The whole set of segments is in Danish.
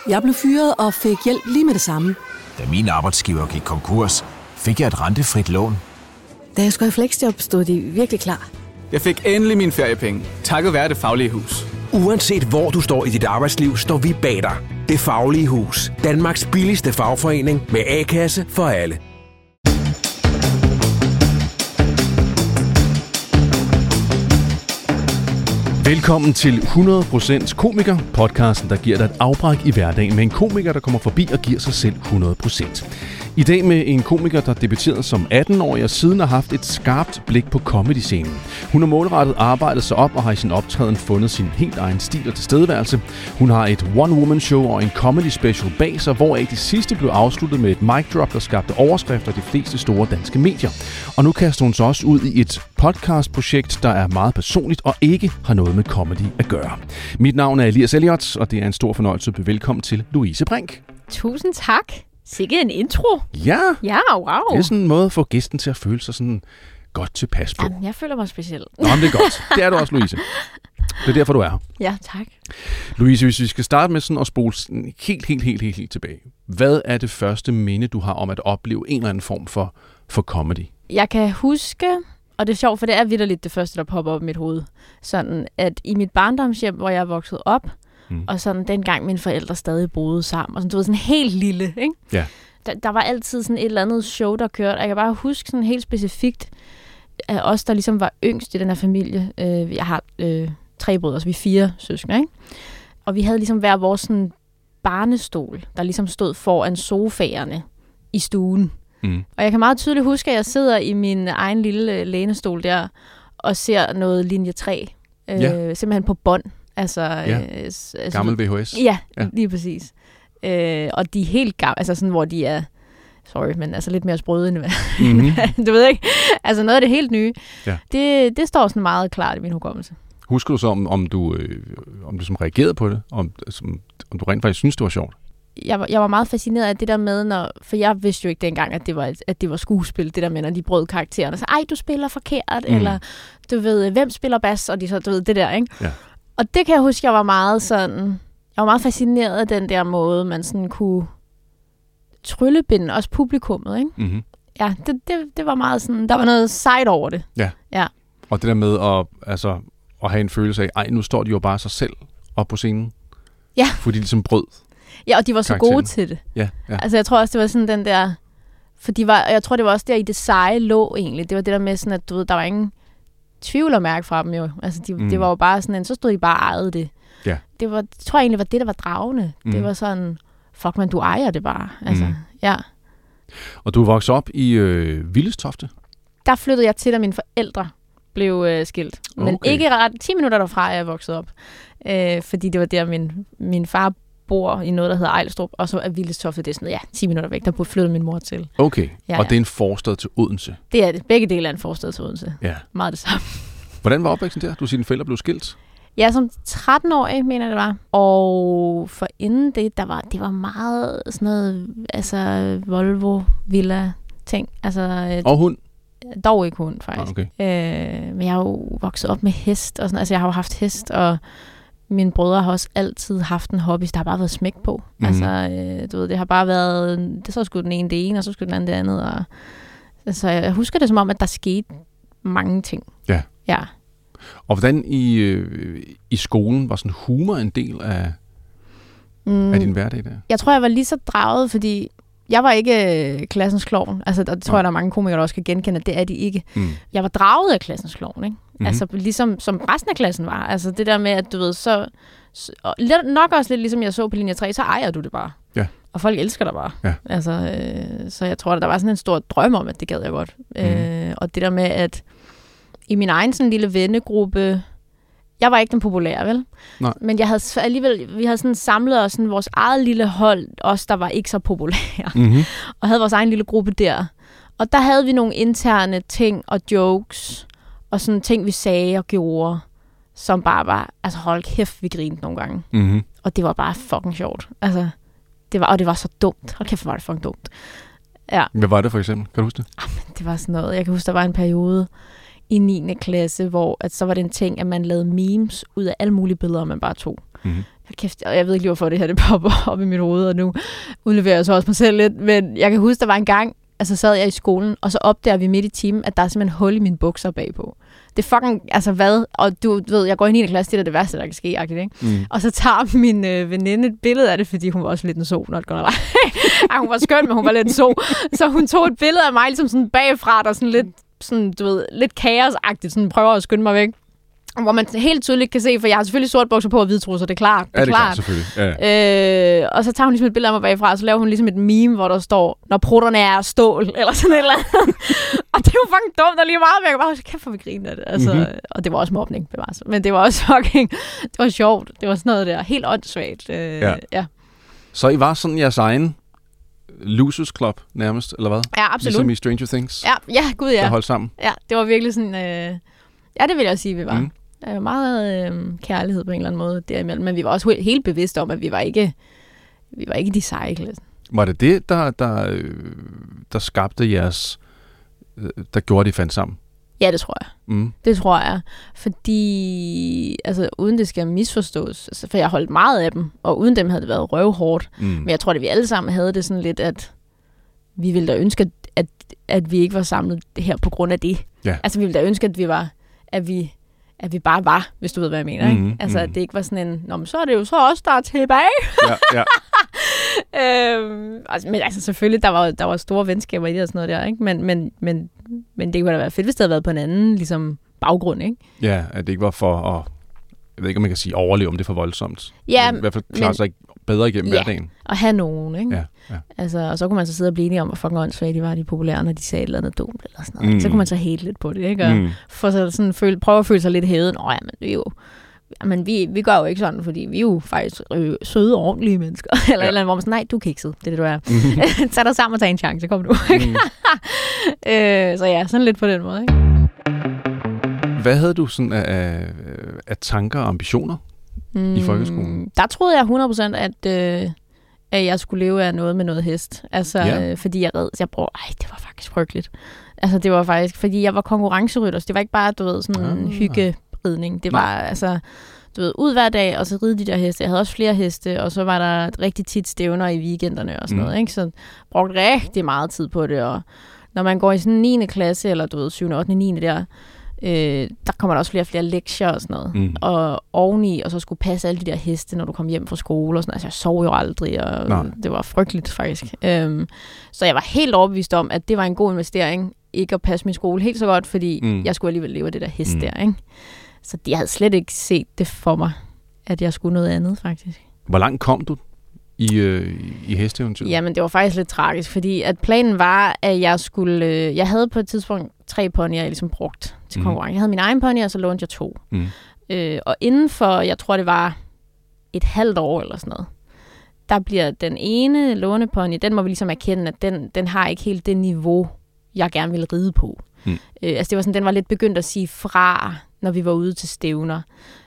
Jeg blev fyret og fik hjælp lige med det samme. Da min arbejdsgiver gik konkurs, fik jeg et rentefrit lån. Da jeg skulle i fleksjob, stod de virkelig klar. Jeg fik endelig mine feriepenge, takket være Det Faglige Hus. Uanset hvor du står i dit arbejdsliv, står vi bag dig. Det Faglige Hus. Danmarks billigste fagforening med A-kasse for alle. Velkommen til 100% Komiker, podcasten, der giver dig et afbræk i hverdagen med en komiker, der kommer forbi og giver sig selv 100%. I dag med en komiker, der debuterede som 18-årig og siden har haft et skarpt blik på comedy-scenen. Hun har målrettet arbejdet sig op og har i sin optræden fundet sin helt egen stil og tilstedeværelse. Hun har et one-woman-show og en comedy-special bag sig, hvoraf de sidste blev afsluttet med et mic drop, der skabte overskrifter af de fleste store danske medier. Og nu kaster hun sig også ud i et podcast-projekt, der er meget personligt og ikke har noget med comedy at gøre. Mit navn er Elias Elliot, og det er en stor fornøjelse at byde velkommen til Louise Brink. Tusind tak. Sikke en intro. Ja, wow. Det er sådan en måde at få gæsten til at føle sig sådan godt tilpas på. Jamen, jeg føler mig speciel. Nå, men det er godt. Det er du også, Louise. Det er derfor, du er her. Ja, tak. Louise, hvis vi skal starte med sådan at spole helt tilbage. Hvad er det første minde, du har om at opleve en eller anden form for comedy? Jeg kan huske, og det er sjovt, for det er vitterligt det første, der popper op i mit hoved. Sådan, at i mit barndomshjem, hvor jeg er vokset op, og sådan dengang mine forældre stadig boede sammen, og sådan, du ved, sådan helt lille, ikke? Ja. Der var altid sådan et eller andet show, der kørte. Jeg kan bare huske sådan helt specifikt, at os, der ligesom var yngst i den her familie, jeg har 3 brødre, så vi er 4 søskende, ikke? Og vi havde ligesom hver vores sådan barnestol, der ligesom stod foran sofaerne i stuen. Og jeg kan meget tydeligt huske, at jeg sidder i min egen lille lænestol der, og ser noget linje 3, simpelthen på bånd. Altså, gammel VHS. Ja, lige præcis. Og de er helt gamle, altså sådan, hvor de er, men altså lidt mere sprøde end du ved ikke, altså noget af det helt nye. Ja. Det står sådan meget klart i min hukommelse. Husker du så, om du som reagerede på det, om du rent faktisk synes det var sjovt? Jeg var meget fascineret af det der med, for jeg vidste jo ikke dengang, at det var skuespil, det der med, når de brød karaktererne. Så, du spiller forkert, eller du ved, hvem spiller bas, og du ved, det der, ikke? Ja. Og det kan jeg huske, jeg var meget fascineret af den der måde, man sådan kunne tryllebinde også publikummet, ikke? Mm-hmm. Ja, det var meget sådan, der var noget sejt over det. Ja. Og det der med at have en følelse af, nu står de jo bare sig selv op på scenen. Ja. Fordi de ligesom brød. Ja, og de var så gode til det. Ja. Altså, jeg tror også, det var sådan den der, jeg tror, det var også der i det seje lå egentlig. Det var det der med sådan, at du ved, der var ingen tvivl at mærke fra dem jo. Altså, det var jo bare sådan så stod de bare og ejede det. Ja. Det tror jeg egentlig var det, der var dragende. Det var sådan, fuck man, du ejer det bare. Altså, ja. Og du voksede op i Villestofte? Der flyttede jeg til, da mine forældre blev skilt. Men ikke ret 10 minutter derfra, jeg voksede op. Fordi det var der, min far bor i noget, der hedder Ejlstrup, og så er Villestofte, det er sådan, 10 minutter væk, der flyttede min mor til. Okay, og det er en forstad til Odense? Det er det. Begge dele er en forstad til Odense. Ja. Meget det samme. Hvordan var opvæksten der? Du siger, dine forældre blev skilt? Ja, som 13-årig, mener det var. Og for inden det var meget sådan noget, Volvo, villa ting. Og hund? Dog ikke hund, faktisk. Okay. Men jeg har jo vokset op med hest, og sådan, altså jeg har jo haft hest, og mine brødre har også altid haft en hobby, der har bare været smæk på. Altså, du ved, det har bare været, så skulle den ene det ene, og så skulle den anden det andet. Og, altså, jeg husker det som om, at der skete mange ting. Ja. Og hvordan i skolen var sådan humor en del af din hverdag der? Jeg tror, jeg var lige så draget, fordi jeg var ikke klassens klovn. Altså, det tror jeg, der er mange komikere, der også kan genkende, at det er de ikke. Jeg var draget af klassens klovn, ikke? Altså, ligesom som resten af klassen var. Altså, det der med, at du ved, så nok også lidt ligesom jeg så på linje 3, så ejer du det bare. Ja. Og folk elsker dig bare. Ja. Altså, så jeg tror, at der var sådan en stor drøm om, at det gad jeg godt. Og det der med, at i min egen sådan lille vennegruppe, jeg var ikke den populære, vel? Nej. Men jeg havde alligevel, vi havde sådan samlet os sådan vores eget lille hold, os der var ikke så populære, og havde vores egen lille gruppe der. Og der havde vi nogle interne ting og jokes, og sådan ting, vi sagde og gjorde, som bare var, altså hold kæft, vi grinede nogle gange. Og det var bare fucking sjovt. Altså, det var så dumt. Hold kæft, var det fucking dumt. Ja. Hvad var det for eksempel? Kan du huske det? Det var sådan noget, jeg kan huske, der var en periode i 9. klasse, hvor at så var det en ting, at man lavede memes ud af alle mulige billeder, man bare tog. Kæft, jeg ved ikke lige, hvorfor det her det popper op i mit hoved, og nu udleverer jeg så også mig selv lidt. Men jeg kan huske, der var en gang, altså sad jeg i skolen, og så opdager vi midt i timen, at der er simpelthen hul i mine bukser bagpå. Det er fucking, altså hvad? Og du ved, jeg går i 9. klasse, det er det værste, der kan ske, ikke? Og så tager min veninde et billede af det, fordi hun var også lidt en so, not gonna lie. Hun var skøn, men hun var lidt en so. Så hun tog et billede af mig, ligesom sådan bagfra, der sådan lidt, sådan, du ved, lidt kaosagtigt, sådan prøver at skynde mig væk. Hvor man helt tydeligt kan se, for jeg har selvfølgelig sort bukser på og hvide trusser, det er klart. Det er klart, selvfølgelig. Ja. Og så tager hun ligesom et billede af mig bagfra, og så laver hun ligesom et meme, hvor der står, når prutterne er stål, eller sådan et eller andet. Og det var fucking dumt og lige meget, men jeg var bare, kæft for vi griner af det. Altså, og det var også mobning, bevares. Men det var også fucking, det var sjovt. Det var sådan noget der, helt åndssvagt. Ja. Så I var sådan jeres egen Losers Club nærmest, eller hvad? Ja, absolut. Ligesom i Stranger Things? Ja, gud ja. Der holdt sammen? Ja, det var virkelig sådan, ja, det vil jeg sige, vi var. Meget kærlighed på en eller anden måde derimellem, men vi var også helt bevidste om, at vi var ikke de seje i klassen. Var det det, der skabte jeres, der gjorde, de fandt sammen? Ja, det tror jeg. Det tror jeg. Fordi, altså uden det skal misforstås, altså, for jeg holdt meget af dem, og uden dem havde det været røvhårdt. Men jeg tror, at vi alle sammen havde det sådan lidt, at vi ville da ønske, at vi ikke var samlet her på grund af det. Ja. Altså vi ville da ønske, at vi bare var, hvis du ved, hvad jeg mener. Ikke? Altså, at det ikke var sådan en, nå, men så er det jo så også, der er tilbage. Ja. Men altså, selvfølgelig, der var store venskaber i det og sådan noget der, ikke? Men det kunne da være fedt, hvis det havde været på en anden ligesom, baggrund, ikke? Ja, at det ikke var for at, jeg ved ikke, om man kan sige overleve, om det er for voldsomt. Ja, i hvert fald klare sig ikke bedre igennem hverdagen. Og have nogen, ikke? Ja. Altså, og så kunne man så sidde og blive enige om, hvor fucking åndssvagt de var, de populære, når de sagde et eller andet dumt, eller sådan noget. Så kunne man så hate lidt på det, ikke? Og for så sådan prøve at føle sig lidt hævet. Nå ja, men det er jo... Men vi gør jo ikke sådan, fordi vi er jo faktisk søde og ordentlige mennesker. Eller eller andet, hvor man sådan, nej, du er kikset. Det er det, du er. Tag dig sammen og tag en chance. Kom nu. Så ja, sådan lidt på den måde, ikke? Hvad havde du sådan af tanker og ambitioner i folkeskolen? Der troede jeg 100%, at jeg skulle leve af noget med noget hest. Altså, fordi jeg red. Jeg brugte, det var faktisk frygteligt. Altså, det var faktisk, fordi jeg var konkurrencerytter. Så det var ikke bare, du ved, sådan en hyggeridning. Det var, altså, du ved, ud hver dag, og så ride de der heste. Jeg havde også flere heste, og så var der rigtig tit stævner i weekenderne og sådan noget, ikke? Så jeg brugte rigtig meget tid på det, og når man går i sådan 9. klasse, eller du ved, 7., 8., 9. der kommer der også flere og flere lektier og sådan noget. Og oveni, og så skulle passe alle de der heste, når du kom hjem fra skole og sådan noget. Altså, jeg sov jo aldrig, og det var frygteligt faktisk. Så jeg var helt overbevist om, at det var en god investering, ikke at passe min skole helt så godt, fordi jeg skulle alligevel leve af det der hest der, ikke? Så jeg havde slet ikke set det for mig, at jeg skulle noget andet, faktisk. Hvor langt kom du i hesteeventyret? Jamen, det var faktisk lidt tragisk, fordi at planen var, at jeg skulle... Jeg havde på et tidspunkt 3 ponyer, jeg ligesom brugt til konkurrence. Jeg havde min egen pony, og så lånte jeg 2. Og inden for, jeg tror, det var et halvt år eller sådan noget, der bliver den ene lånepony, den må vi ligesom erkende, at den har ikke helt det niveau, jeg gerne ville ride på. Altså, det var sådan, den var lidt begyndt at sige fra, når vi var ude til stævner.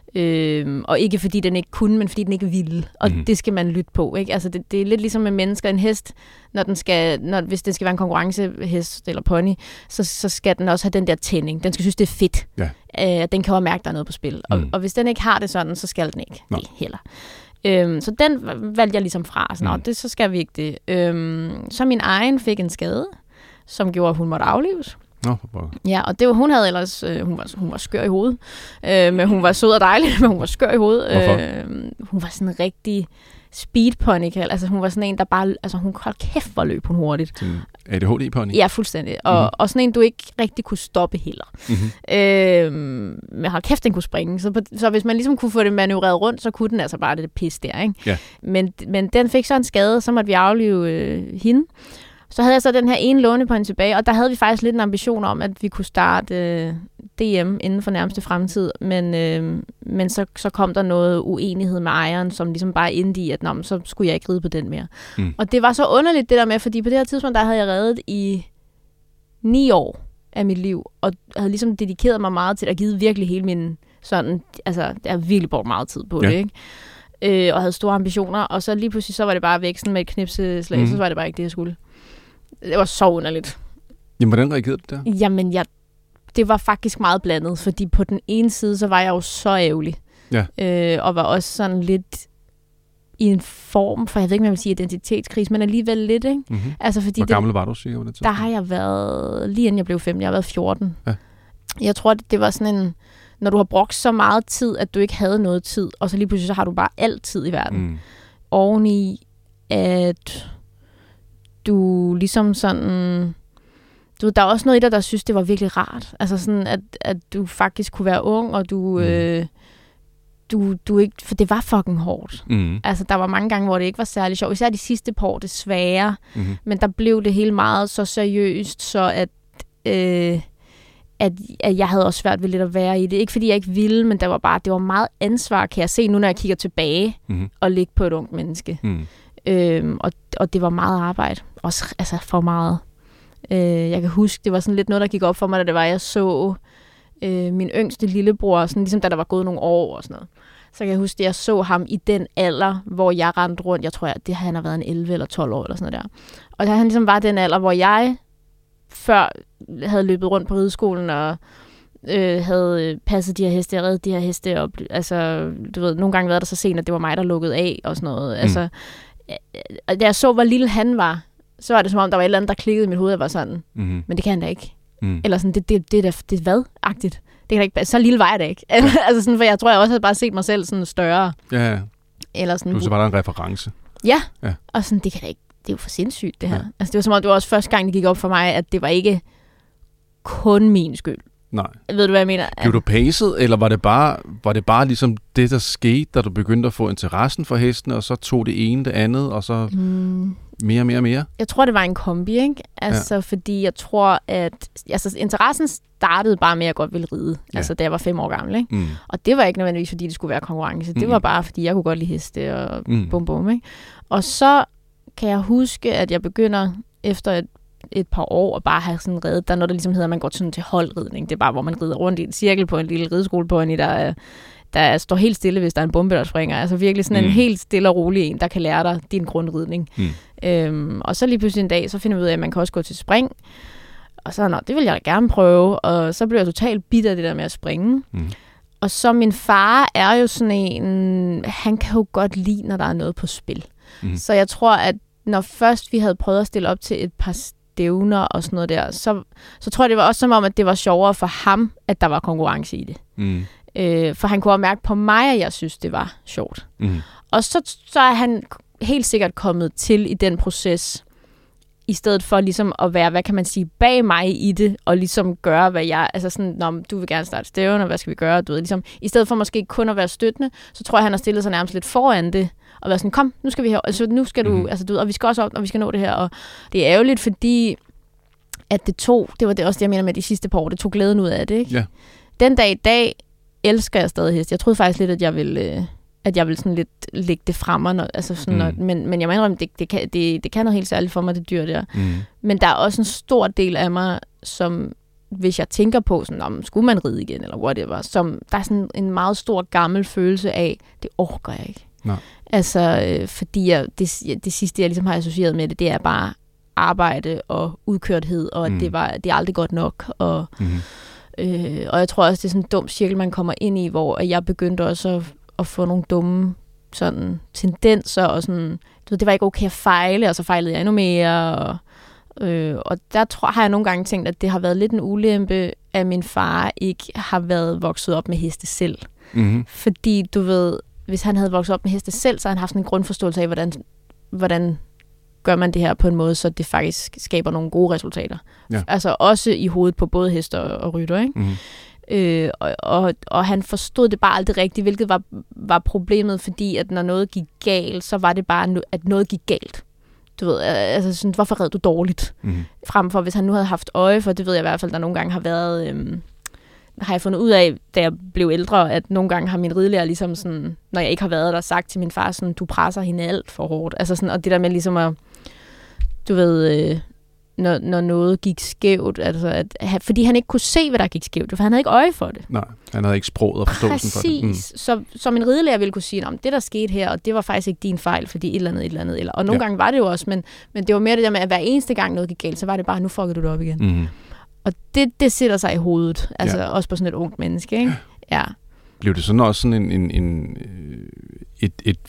Og ikke fordi den ikke kunne, men fordi den ikke ville. Og det skal man lytte på, ikke? Altså det er lidt ligesom med mennesker. En hest, hvis det skal være en konkurrencehest eller pony, så skal den også have den der tænding. Den skal synes, det er fedt. Ja. Den kan jo mærke, der er noget på spil. Og hvis den ikke har det sådan, så skal den ikke det heller. Så den valgte jeg ligesom fra. Sådan, så skal vi ikke det. Så min egen fik en skade, som gjorde, at hun måtte aflives. Ja, og det var, hun havde ellers, hun var skør i hovedet, men hun var sød og dejlig, men hun var skør i hovedet. Hun var sådan en rigtig speedpony, altså hun var sådan en, der bare, altså hun holdt kæft for løb hun hurtigt. ADHD-pony? Ja, fuldstændig. Og sådan en, du ikke rigtig kunne stoppe heller. Men hold kæft, den kunne springe. Så hvis man ligesom kunne få det manøvreret rundt, så kunne den altså bare det pis der, ikke? Ja. Men den fik så en skade, så måtte vi aflive hende. Så havde jeg så den her ene lånepony tilbage, og der havde vi faktisk lidt en ambition om, at vi kunne starte DM inden for nærmeste fremtid, men så kom der noget uenighed med ejeren, som ligesom bare endte i, at så skulle jeg ikke ride på den mere. Og det var så underligt det der med, fordi på det her tidspunkt, der havde jeg reddet i 9 år af mit liv, og havde ligesom dedikeret mig meget til at give virkelig hele min sådan, altså jeg har virkelig brugt meget tid på det, ikke? Og havde store ambitioner, og så lige pludselig, så var det bare væk sådan med et knipseslag, så var det bare ikke det, jeg skulle. Det var så underligt. Jamen, hvordan reagerede du der? Jamen, det var faktisk meget blandet, fordi på den ene side, så var jeg jo så ærgerlig. Ja. Og var også sådan lidt i en form, for jeg ved ikke, om jeg vil sige identitetskrise, men alligevel lidt, ikke? Mm-hmm. Altså, fordi hvor gammel var du cirka på det tidspunkt? Der har jeg været, lige inden jeg blev 15, jeg har været 14. Ja. Jeg tror, det var sådan en, når du har brugt så meget tid, at du ikke havde noget tid, og så lige pludselig så har du bare alt tid i verden. Mm. Oveni, at du ligesom sådan... der er også noget i dig, der synes, det var virkelig rart. Altså sådan, at du faktisk kunne være ung, og du ikke... For det var fucking hårdt. Mm. Altså, der var mange gange, hvor det ikke var særlig sjovt. Især de sidste par år, desværre. Mm-hmm. Men der blev det hele meget så seriøst, så at jeg havde også svært ved lidt at være i det. Ikke fordi jeg ikke ville, men det var meget ansvar, kan jeg se nu, når jeg kigger tilbage og ligge på et ungt menneske. Mm. Og det var meget arbejde. Også altså for meget. Jeg kan huske, det var sådan lidt noget, der gik op for mig, da det var, jeg så min yngste lillebror, sådan ligesom da der var gået nogle år og sådan noget. Så kan jeg huske, at jeg så ham i den alder, hvor jeg rendte rundt. Jeg tror, at han har været en 11 eller 12 år eller sådan noget der. Og da han ligesom var den alder, hvor jeg før havde løbet rundt på rideskolen og havde passet de her heste, reddet de her heste, og altså, du ved, nogle gange været der så sent, at det var mig, der lukkede af og sådan noget. Altså, da jeg så, hvor lille han var, så var det som om, der var et eller andet, der klikkede i mit hoved, og var sådan, men det kan han da ikke. Eller sådan, det er hvad-agtigt. Det kan da ikke, så lille var jeg da ikke. Altså sådan, for jeg tror, jeg også havde bare set mig selv sådan større. Ja. Eller sådan. Så var der en reference. Ja. Og sådan, det kan da ikke, det er jo for sindssygt, det her. Ja. Altså, det var som om, det var også første gang, det gik op for mig, at det var ikke kun min skyld. Nej. Ved du, hvad jeg mener? Blev du pacet, eller var det bare ligesom det, der skete, da du begyndte at få interessen for hestene, og så tog det ene det andet, og så mere? Jeg tror, det var en kombi, ikke? Altså, fordi jeg tror, at interessen startede bare med, at jeg godt ville ride. Ja. Altså, da jeg var 5 år gammel, ikke? Mm. Og det var ikke nødvendigvis, fordi det skulle være konkurrence. Det var bare, fordi jeg kunne godt lide heste og bum, ikke? Og så kan jeg huske, at jeg begynder efter et par år og bare have sådan reddet. Der er noget, der ligesom hedder, at man går sådan til holdridning. Det er bare, hvor man rider rundt i en cirkel på en lille rideskolepony, der står helt stille, hvis der er en bombe, der springer. Altså virkelig sådan en helt stille og rolig en, der kan lære dig din grundridning. Og så lige pludselig en dag, så finder vi ud af, at man kan også gå til spring. Og så, det vil jeg da gerne prøve. Og så blev jeg totalt bidt af det der med at springe. Og så min far er jo sådan en, han kan jo godt lide, når der er noget på spil. Så jeg tror, at når først vi havde prøvet at stille op til et par stævner og sådan noget der, så tror jeg, det var også som om, at det var sjovere for ham, at der var konkurrence i det. For han kunne også mærke på mig, at jeg synes, det var sjovt. Og så er han helt sikkert kommet til i den proces, i stedet for ligesom at være, hvad kan man sige, bag mig i det, og ligesom gøre, hvad jeg, altså sådan, du vil gerne starte stævner, hvad skal vi gøre, du ved, ligesom, i stedet for måske kun at være støttende, så tror jeg, han har stillet sig nærmest lidt foran det, og været sådan, kom, nu skal vi her, altså nu skal du, altså du ved, og vi skal også op, og vi skal nå det her, og det er ærgerligt, fordi at det var det også det, jeg mener med de sidste par år, det tog glæden ud af det, ikke? Ja. Den dag i dag elsker jeg stadig hest. Jeg troede faktisk lidt, at jeg ville sådan lidt lægge det frem, altså sådan, men jeg må indrømme, det kan noget helt særligt for mig, det dyr der. Men der er også en stor del af mig, som hvis jeg tænker på, sådan, skulle man ride igen, eller whatever, som der er sådan en meget stor gammel følelse af, det orker jeg ikke. Nej. Altså, fordi det sidste, jeg ligesom har associeret med det er bare arbejde og udkørthed, og at det er aldrig godt nok, og og jeg tror også, det er sådan en dum cirkel, man kommer ind i, hvor jeg begyndte også at få nogle dumme sådan tendenser, og sådan, du ved, det var ikke okay at fejle, og så fejlede jeg endnu mere, og der har jeg nogle gange tænkt, at det har været lidt en ulempe, at min far ikke har været vokset op med heste selv. Fordi, du ved, hvis han havde vokset op med heste selv, så har han haft sådan en grundforståelse af, hvordan gør man det her på en måde, så det faktisk skaber nogle gode resultater. Ja. Altså også i hovedet på både hester og rytter, ikke? Og han forstod det bare aldrig rigtigt, hvilket var problemet, fordi at når noget gik galt, så var det bare, at noget gik galt. Du ved, altså sådan, hvorfor red du dårligt? Frem for, hvis han nu havde haft øje for, det ved jeg i hvert fald, der nogle gange har været, har jeg fundet ud af, da jeg blev ældre, at nogle gange har min ridelærer ligesom sådan, når jeg ikke har været der, sagt til min far sådan, du presser hende alt for hårdt. Altså sådan, og det der med ligesom at, du ved, når noget gik skævt, altså fordi han ikke kunne se, hvad der gik skævt, for han havde ikke øje for det. Nej, han havde ikke sproget og forståelsen for det. Præcis. Så min ridelærer ville kunne sige, det der skete her, og det var faktisk ikke din fejl, fordi et eller andet. Og nogle gange var det jo også, men det var mere det der med, at hver eneste gang noget gik galt, så var det bare, nu fucker du det op igen. Og det sætter sig i hovedet, altså også på sådan et ungt menneske, ikke? Ja. Blev det sådan også sådan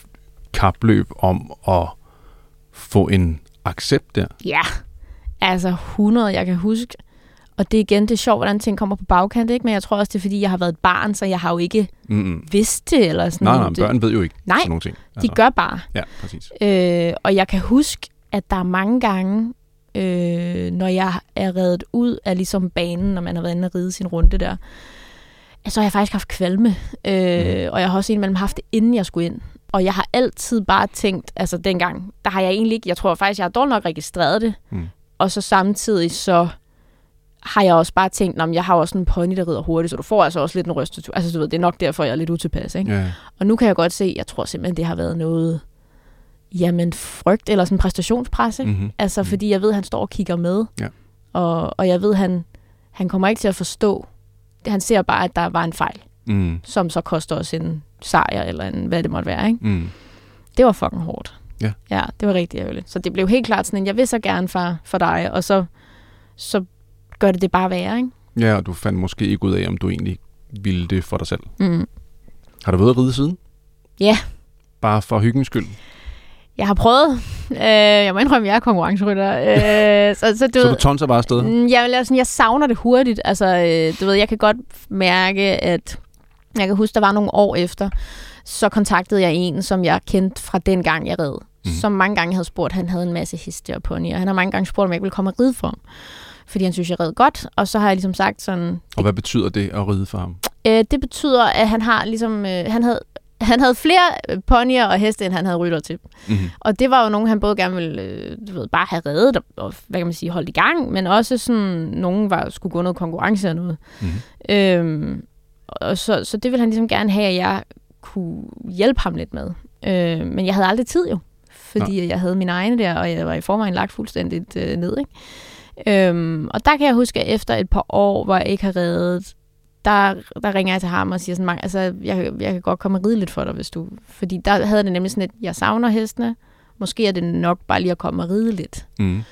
kapløb om at få en accept der? Ja, altså 100, jeg kan huske. Og det er sjovt, hvordan ting kommer på bagkant, ikke? Men jeg tror også, det er, fordi jeg har været et barn, så jeg har jo ikke vidst det. Eller sådan Nej, børn ved jo ikke sådan nogle ting. De gør bare. Ja, præcis. Og jeg kan huske, at der er mange gange, når jeg er reddet ud af ligesom banen, når man har været inde og ride sin runde der, så har jeg faktisk haft kvalme. Og jeg har også indimellem haft det, inden jeg skulle ind. Og jeg har altid bare tænkt, altså dengang, der har jeg egentlig ikke, jeg tror faktisk, jeg har dårligt nok registreret det. Og så samtidig så har jeg også bare tænkt, jeg har også en pony, der rider hurtigt, så du får altså også lidt en rystetur. Altså du ved, det er nok derfor, jeg er lidt utilpas, ikke? Ja. Og nu kan jeg godt se, jeg tror simpelthen, det har været noget, frygt eller sådan en præstationspres, ikke? Altså fordi jeg ved, han står og kigger med. Ja. Og jeg ved, han kommer ikke til at forstå. Han ser bare, at der var en fejl, som så koster os en sejr, eller hvad det måtte være, ikke? Det var fucking hårdt. Ja, det var rigtig ærgerligt. Så det blev helt klart sådan en, jeg vil så gerne for dig, og så gør det bare værre, ikke? Ja, og du fandt måske ikke ud af, om du egentlig ville det for dig selv. Har du været at ride siden? Ja. Bare for hyggens skyld? Jeg har prøvet. Jeg må indrømme, at jeg er konkurrencerytter. Så du tonser bare afsted? Jeg savner det hurtigt. Altså, du ved, jeg kan godt mærke, at jeg kan huske, der var nogle år efter, så kontaktede jeg en, som jeg kendte fra den gang, jeg red. Som mange gange havde spurgt, han havde en masse heste og ponyer. Han har mange gange spurgt, om jeg ville komme og ride for ham. Fordi han synes, jeg red godt. Og så har jeg ligesom sagt sådan... Og hvad betyder det at ride for ham? Det betyder, at han har ligesom... Han havde flere ponyer og heste, end han havde rytter til. Og det var jo nogen, han både gerne ville bare have reddet og hvad kan man sige, holdt i gang, men også sådan, nogen skulle gå noget konkurrence og noget. Og så det ville han ligesom gerne have, at jeg kunne hjælpe ham lidt med. Men jeg havde aldrig tid jo, fordi jeg havde mine egne der, og jeg var i forvejen lagt fuldstændigt ned, ikke? Og der kan jeg huske, at efter et par år, hvor jeg ikke har reddet, der ringer jeg til ham og siger sådan, altså, jeg kan godt komme og ride lidt for dig, hvis du... Fordi der havde det nemlig sådan et, jeg savner hestene. Måske er det nok bare lige at komme og ride lidt.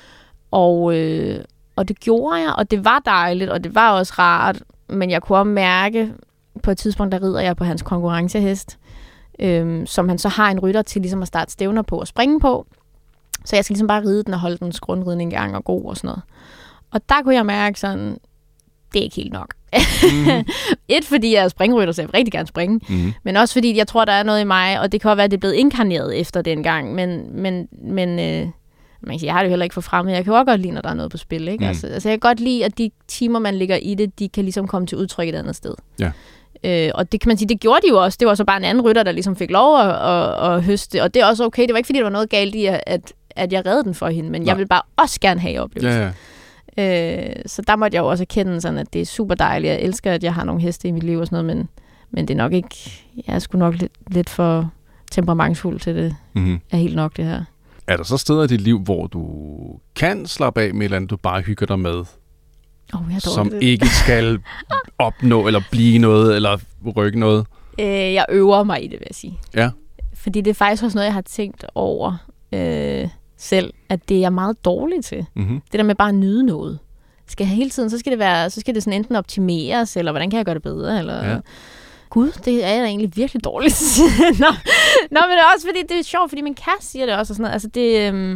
Og det gjorde jeg, og det var dejligt, og det var også rart. Men jeg kunne også mærke, på et tidspunkt, der rider jeg på hans konkurrencehest, som han så har en rytter til ligesom at starte stævner på og springe på. Så jeg skal ligesom bare ride den og holde dens grundridning i gang og god og sådan noget. Og der kunne jeg mærke sådan, det er ikke helt nok. Fordi jeg er springrytter, så jeg vil rigtig gerne springe. Men også fordi, jeg tror, der er noget i mig, og det kan også være, at det er blevet inkarneret efter den gang. Men man kan sige, jeg har det jo heller ikke for fremmed. Jeg kan jo også godt lide, når der er noget på spil. Ikke? Altså, jeg kan godt lide, at de timer, man ligger i det, de kan ligesom komme til udtryk et andet sted. Ja. Og det kan man sige, det gjorde de jo også. Det var så bare en anden rytter, der ligesom fik lov at høste. Og det er også okay. Det var ikke, fordi der var noget galt i, at jeg reddede den for hende. Men jeg vil bare også gerne have oplevelsen. Ja. Så der måtte jeg jo også erkende sådan, at det er super dejligt. Jeg elsker, at jeg har nogle heste i mit liv og sådan noget, men det er nok ikke... Jeg er sgu nok lidt for temperamentsfuld til det. Er helt nok, det her. Er der så steder i dit liv, hvor du kan slappe af med et eller andet, du bare hygger dig med? Som ikke skal opnå, eller blive noget, eller rykke noget? Jeg øver mig i det, vil jeg sige. Ja. Fordi det er faktisk også noget, jeg har tænkt over selv, at det er jeg meget dårlig til. Det der med bare at nyde noget. Skal hele tiden, så skal det sådan enten optimeres, eller hvordan kan jeg gøre det bedre, eller... Ja. Gud, det er jeg egentlig virkelig dårligt til. Nå, men det er også fordi, det er sjovt, fordi min kæreste siger det også, og sådan noget. Altså det...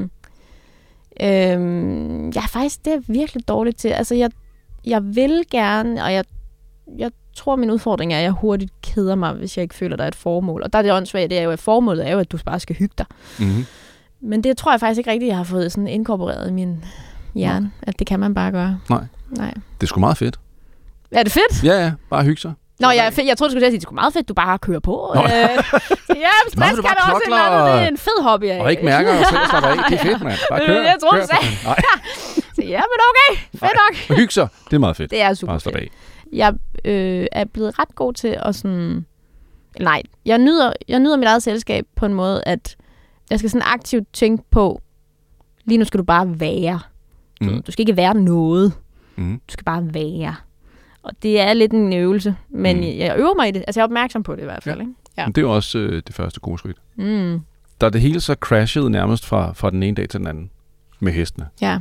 ja, faktisk, det er virkelig dårligt til. Altså, jeg vil gerne, og jeg tror, min udfordring er, at jeg hurtigt keder mig, hvis jeg ikke føler, der er et formål. Og der er det åndssvagt, det er jo, at formålet er jo, at du bare skal hygge dig. Men det tror jeg faktisk ikke rigtigt, jeg har fået sådan inkorporeret i min hjerne, at det kan man bare gøre. Nej. Det er sgu meget fedt. Er det fedt? Ja, bare hygge sig. Nå, jeg troede, du skulle sige, at det er sgu meget fedt, du bare kører på. Ja, stress kan det også det er en fed hobby. Og ikke mærker og selv slapper af. Det er fedt, mand. Bare kør. Jeg troede, du sagde. Ja, men okay. Fedt nok. Hygge sig. Det er meget fedt. Det er super fedt. Jeg er blevet ret god til at sådan... Nej, jeg nyder mit eget selskab på en måde, at jeg skal sådan aktivt tænke på, lige nu skal du bare være. Du skal ikke være noget. Du skal bare være. Og det er lidt en øvelse, men jeg øver mig i det. Altså jeg er opmærksom på det i hvert fald. Ja. Ikke? Ja. Det er jo også det første gode skridt. Da det hele så crashede nærmest fra den ene dag til den anden med hestene. Ja.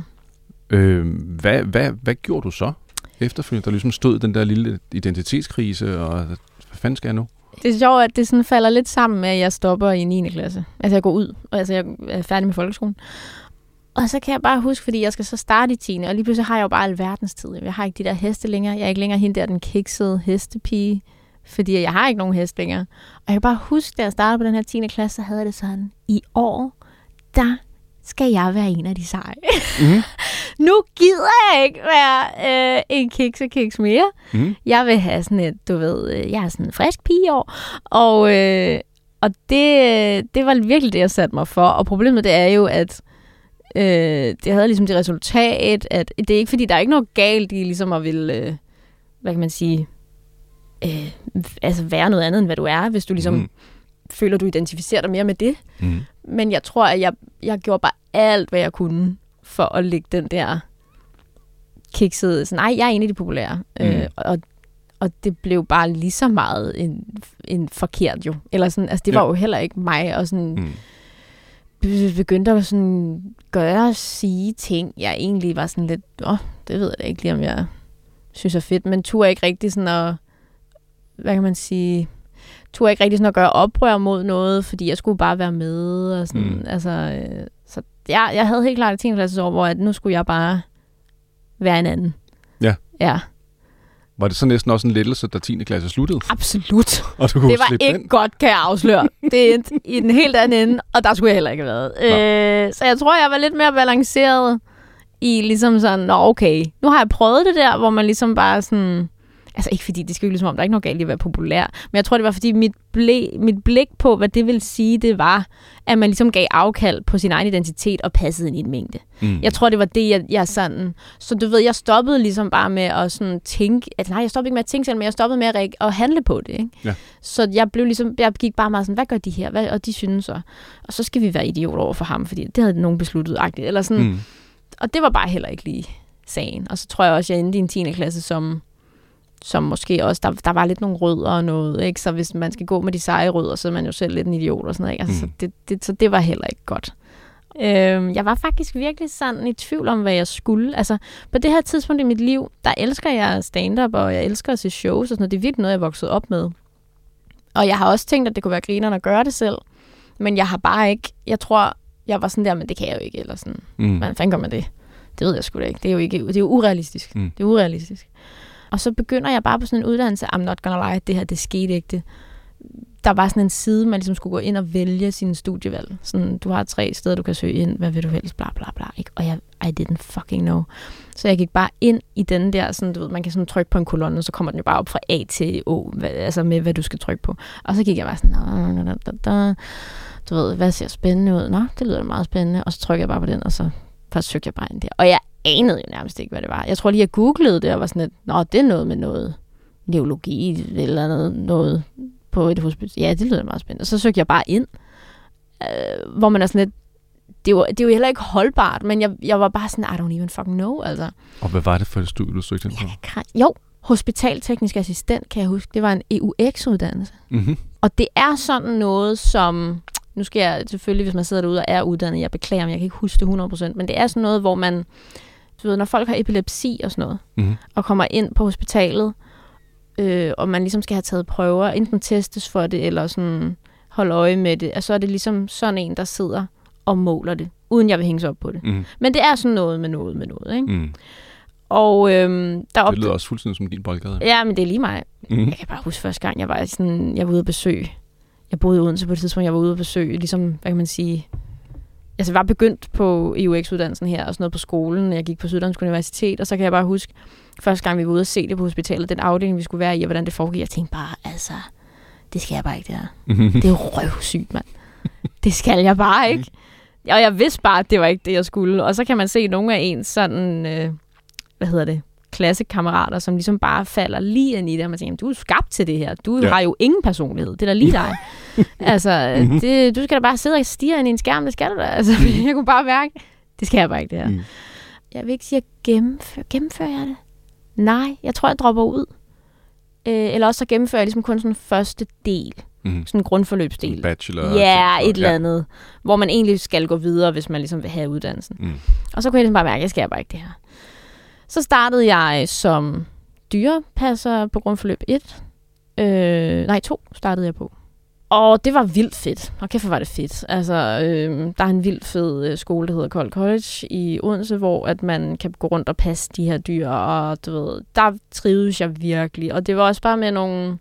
Hvad gjorde du så efterfølgende? Der ligesom stod den der lille identitetskrise, og hvad fanden skal jeg nu? Det er sjovt, at det sådan falder lidt sammen med, at jeg stopper i 9. klasse. Altså jeg går ud, og altså jeg er færdig med folkeskolen. Og så kan jeg bare huske, fordi jeg skal så starte i 10. Og lige pludselig har jeg jo bare alverdens tid. Jeg har ikke de der heste længere. Jeg er ikke længere hende der, den kiksede hestepige. Fordi jeg har ikke nogen hest længere. Og jeg kan bare huske, da jeg startede på den her 10. klasse, så havde jeg det sådan, i år, der skal jeg være en af de seje. Mm. Nu gider jeg ikke være en kiks mere. Mm. Jeg vil have sådan et, du ved, jeg er sådan en frisk pige i år. Og det var virkelig det, jeg satte mig for. Og problemet det er jo, at det havde ligesom det resultat, at det er ikke, fordi der er ikke noget galt i ligesom at ville, hvad kan man sige, altså være noget andet, end hvad du er, hvis du ligesom føler, du identificerer dig mere med det. Mm. Men jeg tror, at jeg gjorde bare alt, hvad jeg kunne, for at lægge den der kiksede, så nej, jeg er en af de populære. Og det blev bare lige så meget en forkert jo. Eller sådan, altså det var jo heller ikke mig, og sådan begyndte at sådan gøre og sige ting, jeg egentlig var sådan lidt, det ved jeg da ikke lige, om jeg synes er fedt, men turde ikke rigtig sådan at, hvad kan man sige, turde ikke rigtig sådan at gøre oprør mod noget, fordi jeg skulle bare være med, og sådan, altså, så jeg havde helt klart et 10. klasses år, hvor at nu skulle jeg bare være en anden. Ja. Ja. Var det så næsten også en lettelse, da 10. klasse sluttede? Absolut. Og du kunne det var ikke den? godt, kan jeg afsløre. Det endte i den helt anden ende, og der skulle jeg heller ikke have været. Så jeg tror, jeg var lidt mere balanceret i ligesom sådan, okay, nu har jeg prøvet det der, hvor man ligesom bare sådan, altså ikke fordi, det skal jo ligesom om, der er ikke noget galt i at være populær, men jeg tror, det var fordi mit blik på, hvad det vil sige, det var, at man ligesom gav afkald på sin egen identitet og passede ind i en mængde. Jeg tror, det var det, jeg sådan, så du ved, jeg stoppede ligesom bare med at sådan tænke, jeg stoppede ikke med at tænke selv, men jeg stoppede med at handle på det, ikke? Ja. Så jeg gik bare meget sådan, hvad gør de her? Og de synes så. Og så skal vi være idioter over for ham, fordi det havde nogen besluttet-agtigt, eller sådan. Og det var bare heller ikke lige sagen. Og så tror jeg også, jeg endte i en 10. klasse, som måske også, der var lidt nogle rødder og noget, ikke? Så hvis man skal gå med de seje rødder, så er man jo selv lidt en idiot og sådan noget, ikke? Altså, så det var heller ikke godt. Jeg var faktisk virkelig sådan i tvivl om, hvad jeg skulle. Altså, på det her tidspunkt i mit liv, der elsker jeg stand-up, og jeg elsker at se shows og sådan noget. Det er virkelig noget, jeg voksede op med. Og jeg har også tænkt, at det kunne være grinerne at gøre det selv, men jeg har bare ikke, jeg tror, jeg var sådan der, men det kan jeg jo ikke, eller sådan. Hvordan fanden gør man det? Det ved jeg sgu da ikke. Det er jo urealistisk. Det er urealistisk. Og så begynder jeg bare på sådan en uddannelse, I'm not gonna lie, det her, det skete ikke. Der var sådan en side, man ligesom skulle gå ind og vælge sine studievalg. Sådan, du har 3 steder, du kan søge ind, hvad vil du helst, bla bla bla. Ikke? Og I didn't fucking know. Så jeg gik bare ind i den der, sådan, du ved, man kan sådan trykke på en kolonne, og så kommer den jo bare op fra A til O, altså med, hvad du skal trykke på. Og så gik jeg bare sådan, du ved, hvad ser spændende ud? Nå, det lyder meget spændende. Og så trykker jeg bare på den, og så søgte jeg bare ind der. Og jeg anede jo nærmest ikke, hvad det var. Jeg tror lige, jeg googlede det, og var sådan lidt, det er noget med noget neurologi, eller noget på et hospital. Ja, det lyder meget spændende. Og så søgte jeg bare ind, hvor man er sådan lidt, det er jo heller ikke holdbart, men jeg var bare sådan, I don't even fucking know, altså. Og hvad var det for et studie, du søgte ind på? Jo, hospitalteknisk assistent, kan jeg huske. Det var en EUX-uddannelse. Mm-hmm. Og det er sådan noget, som, nu skal jeg selvfølgelig, hvis man sidder derude og er uddannet, jeg beklager, men jeg kan ikke huske det 100%, men det er sådan noget, hvor man, du ved, når folk har epilepsi og sådan noget, og kommer ind på hospitalet, og man ligesom skal have taget prøver, enten testes for det, eller sådan holde øje med det, og så er det ligesom sådan en, der sidder og måler det, uden jeg vil hænge sig op på det. Men det er sådan noget med noget, ikke? Og det lyder også fuldstændig som din boldgade. Ja, men det er lige mig. Jeg kan bare huske første gang, jeg var ude at besøge. Jeg boede i Odense på et tidspunkt, jeg var ude at besøge, ligesom, hvad kan man sige, altså jeg var begyndt på EUX-uddannelsen her, og sådan noget på skolen, jeg gik på Syddansk Universitet, og så kan jeg bare huske, første gang vi var ude at se det på hospitalet, den afdeling, vi skulle være i, og hvordan det foregik, jeg tænkte bare, altså, det skal jeg bare ikke, det her. Det er jo røvsygt, mand. Det skal jeg bare ikke. Og jeg vidste bare, at det var ikke det, jeg skulle. Og så kan man se nogle af ens sådan, klassekammerater, som ligesom bare falder lige ind i det, og man tænker, du er skabt til det her. Du har jo ingen personlighed. Det er da lige dig. Altså, du skal da bare sidde og stirre ind i en skærm, det skal du da. Altså, jeg kunne bare mærke, det skal jeg bare ikke, det her. Jeg vil ikke sige, at gennemfører jeg det? Nej, jeg tror, jeg dropper ud. Eller også så gennemfører jeg ligesom kun sådan en første del. Sådan en grundforløbsdel. Bachelor. Ja, et eller andet. Hvor man egentlig skal gå videre, hvis man ligesom vil have uddannelsen. Og så kunne jeg ligesom bare mærke, at jeg skal bare ikke det her. Så startede jeg som dyrepasser på grundforløb 1. 2 startede jeg på. Og det var vildt fedt. Og kæft, hvor var det fedt. Altså, der er en vildt fed skole, der hedder Kold College i Odense, hvor at man kan gå rundt og passe de her dyr, og du ved, der trives jeg virkelig. Og det var også bare med nogle...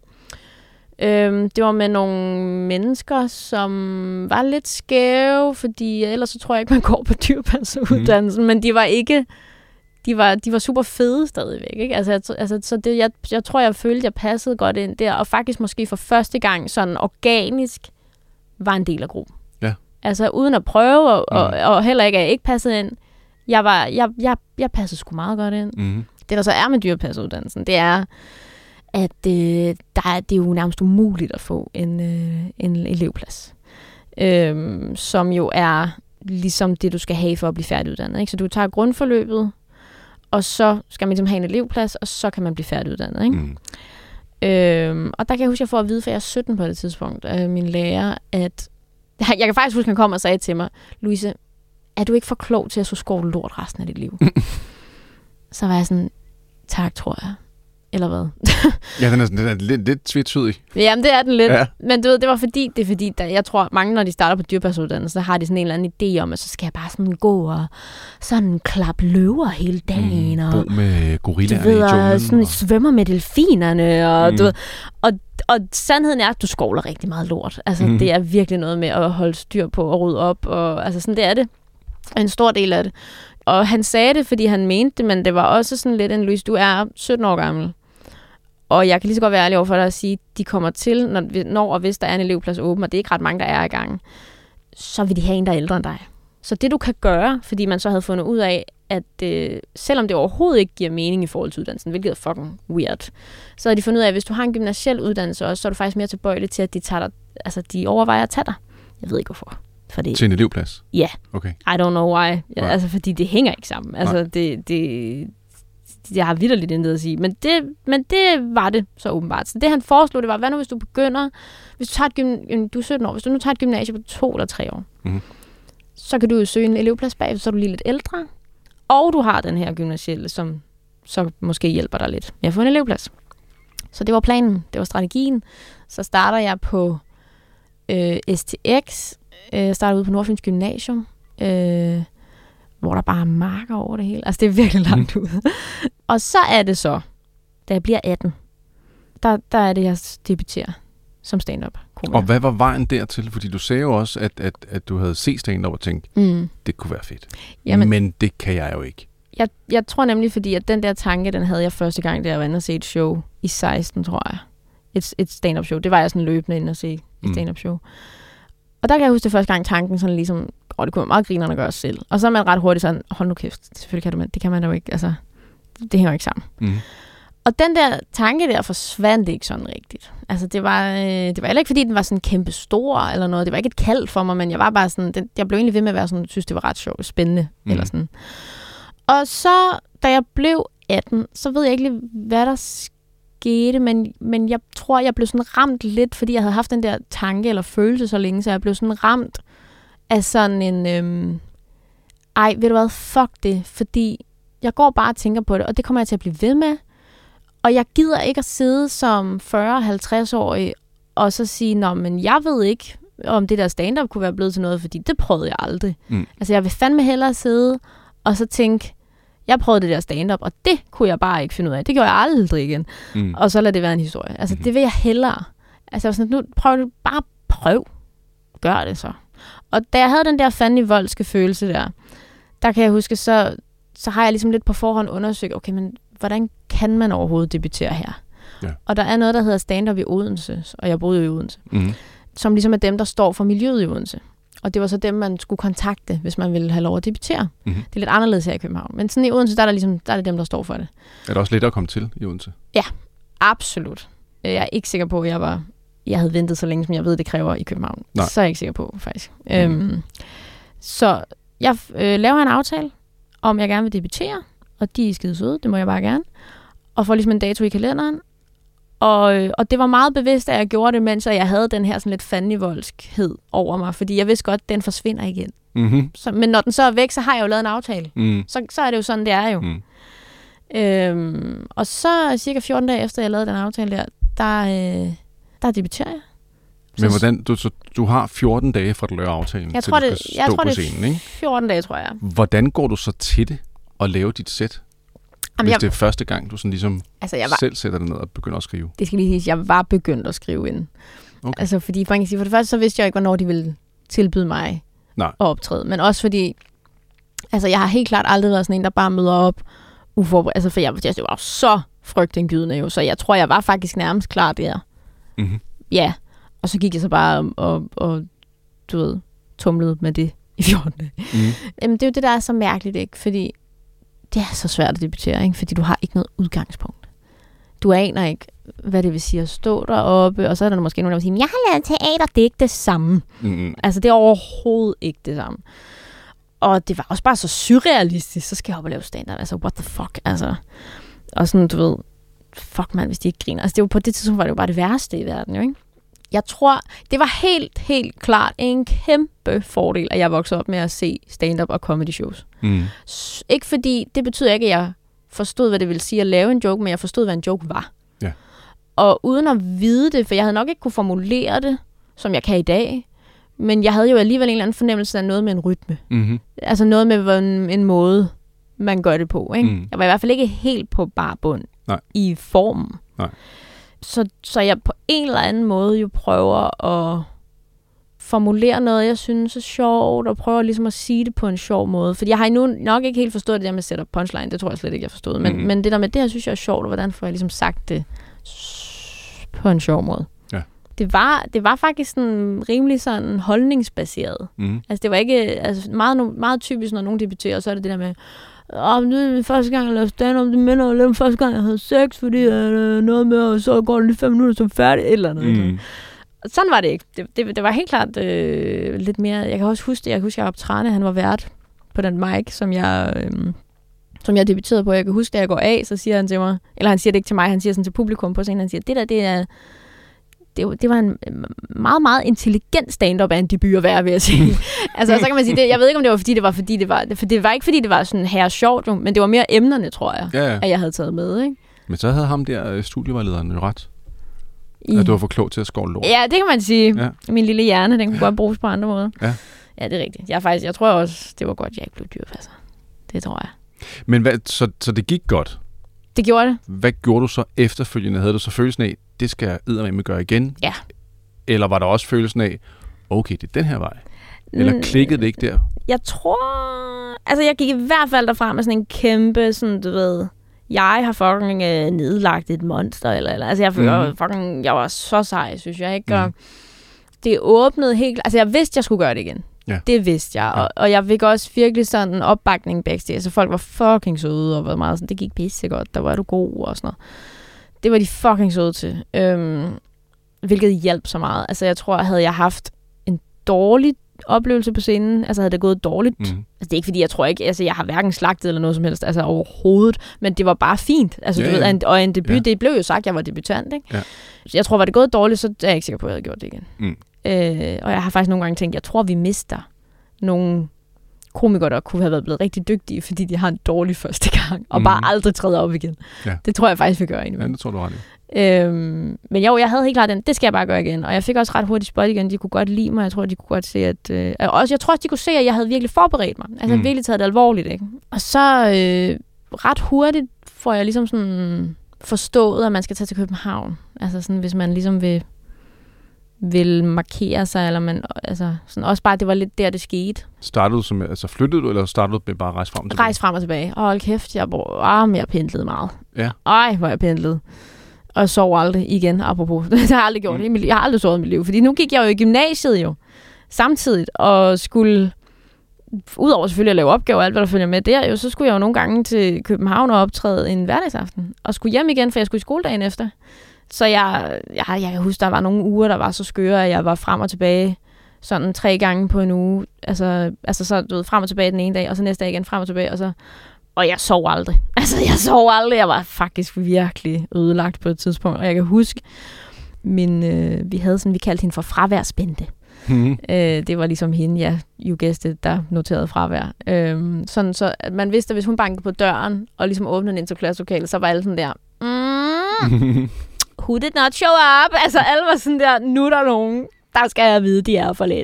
det var med nogle mennesker, som var lidt skæve, fordi ellers så tror jeg ikke, man går på dyrepasseruddannelsen, men de var ikke... De var super fede stadigvæk, ikke? Altså så det, jeg tror, jeg følte, jeg passede godt ind der, og faktisk måske for første gang sådan organisk var en del af gruppen. Ja. Altså uden at prøve, og heller ikke, at jeg ikke passede ind. Jeg passede sgu meget godt ind. Mm. Det, der så er med dyrepasseruddannelsen, det er, at det er jo nærmest umuligt at få en elevplads. Som jo er ligesom det, du skal have for at blive færdiguddannet. Ikke? Så du tager grundforløbet, og så skal man ligesom have en elevplads, og så kan man blive færdiguddannet. Ikke? Mm. Og der kan jeg huske, at jeg får at vide, for jeg er 17 på det tidspunkt, af min lærer, at... Jeg kan faktisk huske, at han kom og sagde til mig, Louise, er du ikke for klog til at så skåle lort resten af dit liv? Så var jeg sådan, tak, tror jeg. Eller hvad? Ja, den er lidt tvetydig. Jamen, det er den lidt. Ja. Men du ved, det er fordi, jeg tror, mange, når de starter på dyrepasseruddannelse, så har de sådan en eller anden idé om, at så skal jeg bare sådan gå og sådan klappe løver hele dagen. Og bo med gorillaerne i junglen. Og sådan svømmer med delfinerne. Og, du ved, og sandheden er, at du skovler rigtig meget lort. Altså, det er virkelig noget med at holde styr på og rydde op. Og, altså, sådan det er det. En stor del af det. Og han sagde det, fordi han mente det, men det var også sådan lidt en Louise, du er 17 år gammel. Og jeg kan lige så godt være ærlig over for dig at sige, at de kommer til, når og hvis der er en elevplads åben, og det er ikke ret mange, der er i gang, så vil de have en, der er ældre end dig. Så det, du kan gøre, fordi man så havde fundet ud af, at selvom det overhovedet ikke giver mening i forhold til uddannelsen, hvilket er fucking weird, så har de fundet ud af, at hvis du har en gymnasiel uddannelse også, så er du faktisk mere tilbøjelig til, at de overvejer at tage dig. Jeg ved ikke, hvorfor. Fordi, til en elevplads? Ja. Okay. I don't know why. Ja, altså, fordi det hænger ikke sammen. Altså, jeg har vitterligt intet at sige. Men det var det så åbenbart. Så det han foreslog, det var, hvad nu hvis du begynder, hvis du tager du er 17 år, hvis du nu tager et gymnasie på 2 eller 3 år, så kan du jo søge en elevplads bag, så er du lige lidt ældre, og du har den her gymnasielle, som så måske hjælper dig lidt med at få en elevplads. Så det var planen, det var strategien. Så starter jeg på STX, starter ude på Nordfyns Gymnasium, hvor der bare er marker over det hele. Altså, det er virkelig langt ud. Og så er det så, da jeg bliver 18, der er det, jeg debuterer som stand-up komiker. Og hvad var vejen dertil? Fordi du sagde jo også, at du havde set stand-up og tænkt, det kunne være fedt. Jamen, men det kan jeg jo ikke. Jeg tror nemlig, fordi at den der tanke, den havde jeg første gang, da jeg var inde og se et show i 16, tror jeg. Et stand-up show. Det var jeg sådan løbende inde og se et stand-up show. Og der kan jeg huske det første gang tanken sådan ligesom, det kunne være meget grinerne at gøre selv. Og så er man ret hurtigt sådan, hold nu kæft, selvfølgelig kan du, men det kan man jo ikke, altså, det hænger jo ikke sammen. Og den der tanke der forsvandt ikke sådan rigtigt. Altså det var heller ikke, fordi den var sådan kæmpe stor eller noget. Det var ikke et kald for mig, men jeg var bare sådan, jeg blev egentlig ved med at være sådan, synes det var ret sjovt, spændende eller sådan. Og så, da jeg blev 18, så ved jeg ikke lige, hvad der skete, men jeg tror, jeg blev sådan ramt lidt, fordi jeg havde haft den der tanke eller følelse så længe, så jeg blev sådan ramt af sådan en, ved du hvad, fuck det, fordi jeg går bare og tænker på det, og det kommer jeg til at blive ved med, og jeg gider ikke at sidde som 40-50-årig og så sige, nå, men jeg ved ikke, om det der stand-up kunne være blevet til noget, fordi det prøvede jeg aldrig. Altså, jeg vil fandme hellere sidde og så tænke, jeg prøvede det der stand-up, og det kunne jeg bare ikke finde ud af. Det gjorde jeg aldrig igen. Og så lader det være en historie. Altså, det vil jeg hellere. Altså, jeg var sådan, nu prøv. Gør det så. Og da jeg havde den der fandme voldske følelse der kan jeg huske, så har jeg ligesom lidt på forhånd undersøgt, okay, men hvordan kan man overhovedet debutere her? Ja. Og der er noget, der hedder stand-up i Odense, og jeg boede jo i Odense, som ligesom er dem, der står for miljøet i Odense. Og det var så dem, man skulle kontakte, hvis man ville have lov at debutere. Det er lidt anderledes her i København. Men sådan i Odense, der er det dem, der står for det. Er det også lettere at komme til i Odense? Ja, absolut. Jeg er ikke sikker på, at jeg havde ventet så længe, som jeg ved, det kræver i København. Nej. Så er jeg ikke sikker på, faktisk. Så jeg laver en aftale, om jeg gerne vil debutere, og de er skide søde, det må jeg bare gerne. Og får ligesom en dato i kalenderen. Og det var meget bevidst, at jeg gjorde det, mens jeg havde den her sådan lidt fandenivoldskhed over mig, fordi jeg vidste godt, at den forsvinder igen. Så, men når den så er væk, så har jeg jo lavet en aftale. Så er det jo sådan, det er jo. Og så cirka 14 dage efter, jeg lavede den aftale der debuterer jeg. Men hvordan, du har 14 dage fra, at du laver aftalen, jeg til tror, du skal stå på scenen, ikke? 14 dage, tror jeg. Hvordan går du så til det at lave dit sæt? Hvis det er første gang, du sådan ligesom selv sætter det ned og begynder at skrive. Det skal lige siges, jeg var begyndt at skrive ind. Okay. Altså, fordi man kan sige, for det første, så vidste jeg ikke, hvornår de ville tilbyde mig at optræde. Men også fordi, altså, jeg har helt klart aldrig været sådan en, der bare møder op uforberedt. Altså, for jeg var så frygtindgydende jo, så jeg tror, jeg var faktisk nærmest klar der. Mm-hmm. Ja, og så gik jeg så bare og du ved, tumlede med det i 14 dage. Jamen, det er jo det, der er så mærkeligt, ikke? Fordi det er så svært at debutere, ikke? Fordi du har ikke noget udgangspunkt. Du aner ikke, hvad det vil sige at stå deroppe, og så er der måske nogen, der vil sige, jeg har lavet teater, det er ikke det samme. Mm-hmm. Altså, det er overhovedet ikke det samme. Og det var også bare så surrealistisk, så skal jeg op og lave stand-up. Altså, what the fuck, altså. Og sådan, du ved, fuck man, hvis de ikke griner. Altså, det var på det tidspunkt, var det jo bare det værste i verden, jo, ikke? Jeg tror, det var helt klart en kæmpe fordel, at jeg voksede op med at se stand-up og comedy shows. Mm. Ikke fordi, det betyder ikke, at jeg forstod, hvad det ville sige at lave en joke, men jeg forstod, hvad en joke var. Ja. Og uden at vide det, for jeg havde nok ikke kunne formulere det, som jeg kan i dag, men jeg havde jo alligevel en eller anden fornemmelse af noget med en rytme. Mm-hmm. Altså noget med en måde, man gør det på. Ikke? Mm. Jeg var i hvert fald ikke helt på bar bund i formen. Nej. Så jeg på en eller anden måde jo prøver at formulere noget, jeg synes er sjovt, og prøver ligesom at sige det på en sjov måde. Fordi jeg har endnu nok ikke helt forstået det der med setup punchline. Det tror jeg slet ikke, jeg forstod. Men det der med det her, synes jeg er sjovt, og hvordan får jeg ligesom sagt det på en sjov måde. Ja. Det var faktisk sådan rimelig sådan holdningsbaseret. Mm. Altså det var ikke meget typisk, når nogen debuterer, så er det det der med nu er det første gang, jeg lavede stand-up, det minder om første gang, jeg havde sex, fordi noget med, og så går det lige 5 minutter som færdigt, et eller andet. Mm. Sådan var det ikke. Det var helt klart lidt mere. Jeg kan også huske det. Jeg husker, Jacob Trane, han var vært på den mic, som jeg debuterede på. Jeg kan huske, da jeg går af, så siger han til mig, eller han siger det ikke til mig, han siger sådan til publikum på scenen, han siger, det var en meget, meget intelligent stand-up af en debut at være, vil jeg sige. Altså, så kan man sige, jeg ved ikke, om det var, fordi det var, for det var ikke, fordi det var sådan her sjovt, men det var mere emnerne, tror jeg, at jeg havde taget med, ikke? Men så havde ham der studievejlederen jo ret. At du var for klog til at skåle lort. Ja, det kan man sige. Ja. Min lille hjerne, den kunne godt bruges på andre måder. Ja, ja, det er rigtigt. Jeg tror også, det var godt, jeg ikke blev dyrepasser. Det tror jeg. Men så det gik godt? Det gjorde det. Hvad gjorde du så efterfølgende? Havde du så følelsen af, det skal jeg eddermame gøre igen? Ja. Eller var der også følelsen af, okay, det er den her vej? Eller klikkede det ikke der? Jeg tror... Altså, jeg gik i hvert fald derfra med sådan en kæmpe, sådan, du ved... Jeg har fucking nedlagt et monster, eller altså jeg var så sej, synes jeg, ikke? Og det åbnede helt... Altså, jeg vidste, jeg skulle gøre det igen. Ja. Det vidste jeg. Og jeg fik også virkelig sådan en opbakning backstage. Altså, folk var fucking søde, og var meget sådan, det gik pisse godt, der var du god, og sådan noget. Det var de fucking søde til. Hvilket hjalp så meget. Altså, jeg tror, havde jeg haft en dårlig oplevelse på scenen, altså havde det gået dårligt. Altså, det er ikke, fordi jeg tror ikke, altså jeg har hverken slagtet eller noget som helst, altså overhovedet, men det var bare fint. Altså, du ved, og en debut, det blev jo sagt, jeg var debutant, ikke? Ja. Så jeg tror, var det gået dårligt, så er jeg ikke sikker på, at jeg havde gjort det igen. Og jeg har faktisk nogle gange tænkt, jeg tror, vi mister nogle komikere, der kunne have været blevet rigtig dygtige, fordi de har en dårlig første gang, og bare aldrig træder op igen. Ja. Det tror jeg faktisk, vi gør endnu. Ja, det tror du ret i. Men jo, jeg havde helt klart den, det skal jeg bare gøre igen. Og jeg fik også ret hurtigt spot igen. De kunne godt lide mig. Jeg tror, de kunne godt se, at... jeg tror også, de kunne se, at jeg havde virkelig forberedt mig. Altså, virkelig taget det alvorligt, ikke? Og så ret hurtigt får jeg ligesom sådan forstået, at man skal tage til København. Altså sådan, hvis man ligesom vil markere sig, eller man... Altså, sådan, også bare, det var lidt der, det skete. Startede du som... Altså, flyttede du, eller startede du med bare at rejse frem og tilbage? Rejse frem og tilbage. Hold kæft, jeg pendlede meget. Ja. Hvor jeg pendlede. Og sov aldrig igen, apropos. Det har jeg aldrig gjort. Jeg har aldrig sovet i mit liv. Fordi nu gik jeg jo i gymnasiet jo. Samtidigt. Og skulle... Udover selvfølgelig at lave opgaver og alt, hvad der følger med der, jo, så skulle jeg jo nogle gange til København og optræde en hverdagsaften. Og skulle hjem igen, for jeg skulle i skoledagen efter. Så jeg kan huske, der var nogle uger, der var så skøre, at jeg var frem og tilbage sådan 3 gange på en uge. Altså så du ved, frem og tilbage den ene dag, og så næste dag igen frem og tilbage, og jeg sov aldrig. Altså, jeg sov aldrig. Jeg var faktisk virkelig ødelagt på et tidspunkt. Og jeg kan huske, vi kaldte hende for fraværsbente. Det var ligesom hende, ja, you guessed it, der noterede fravær. Sådan så, at man vidste, at hvis hun bankede på døren, og ligesom åbnede ind til klasselokalet, så var alle sådan der, who did not show up? Altså, alle var sådan der, nu er der nogen, der skal jeg vide, de er for lidt.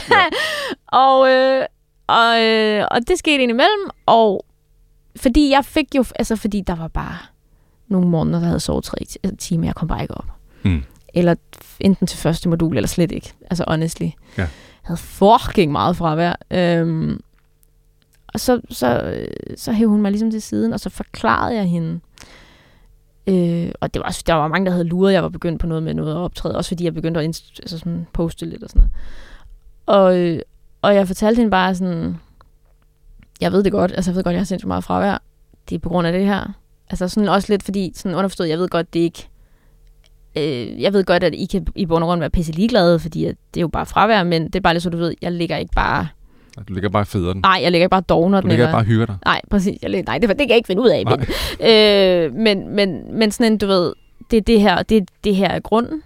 Og det skete indimellem, og fordi jeg fik jo, altså fordi der var bare nogle måneder, der havde sovet 3 timer, jeg kom bare ikke op. Eller enten til første modul, eller slet ikke. Altså honestly. Ja. Jeg havde fucking meget fravær. Og så hævde hun mig ligesom til siden, og så forklarede jeg hende. Og der var mange, der havde luret, jeg var begyndt på noget med noget at optræde, også fordi jeg begyndte at sådan poste lidt og sådan noget. Og jeg fortalte hende bare sådan, jeg ved det godt, altså jeg ved godt, jeg har sindssygt meget fravær. Det er på grund af det her. Altså sådan også lidt, fordi sådan underforstået, jeg ved godt, det ikke... jeg ved godt, at I kan i bund og grund være pisse ligeglade, fordi at det er jo bare fravær, men det er bare lidt så, du ved, jeg ligger ikke bare... Du ligger bare federe den. Nej, jeg ligger ikke bare dogner den. Du ligger ikke bare hygger dig. Nej, præcis. Det kan jeg ikke finde ud af. Men sådan en, du ved, det er det her, det her er grunden.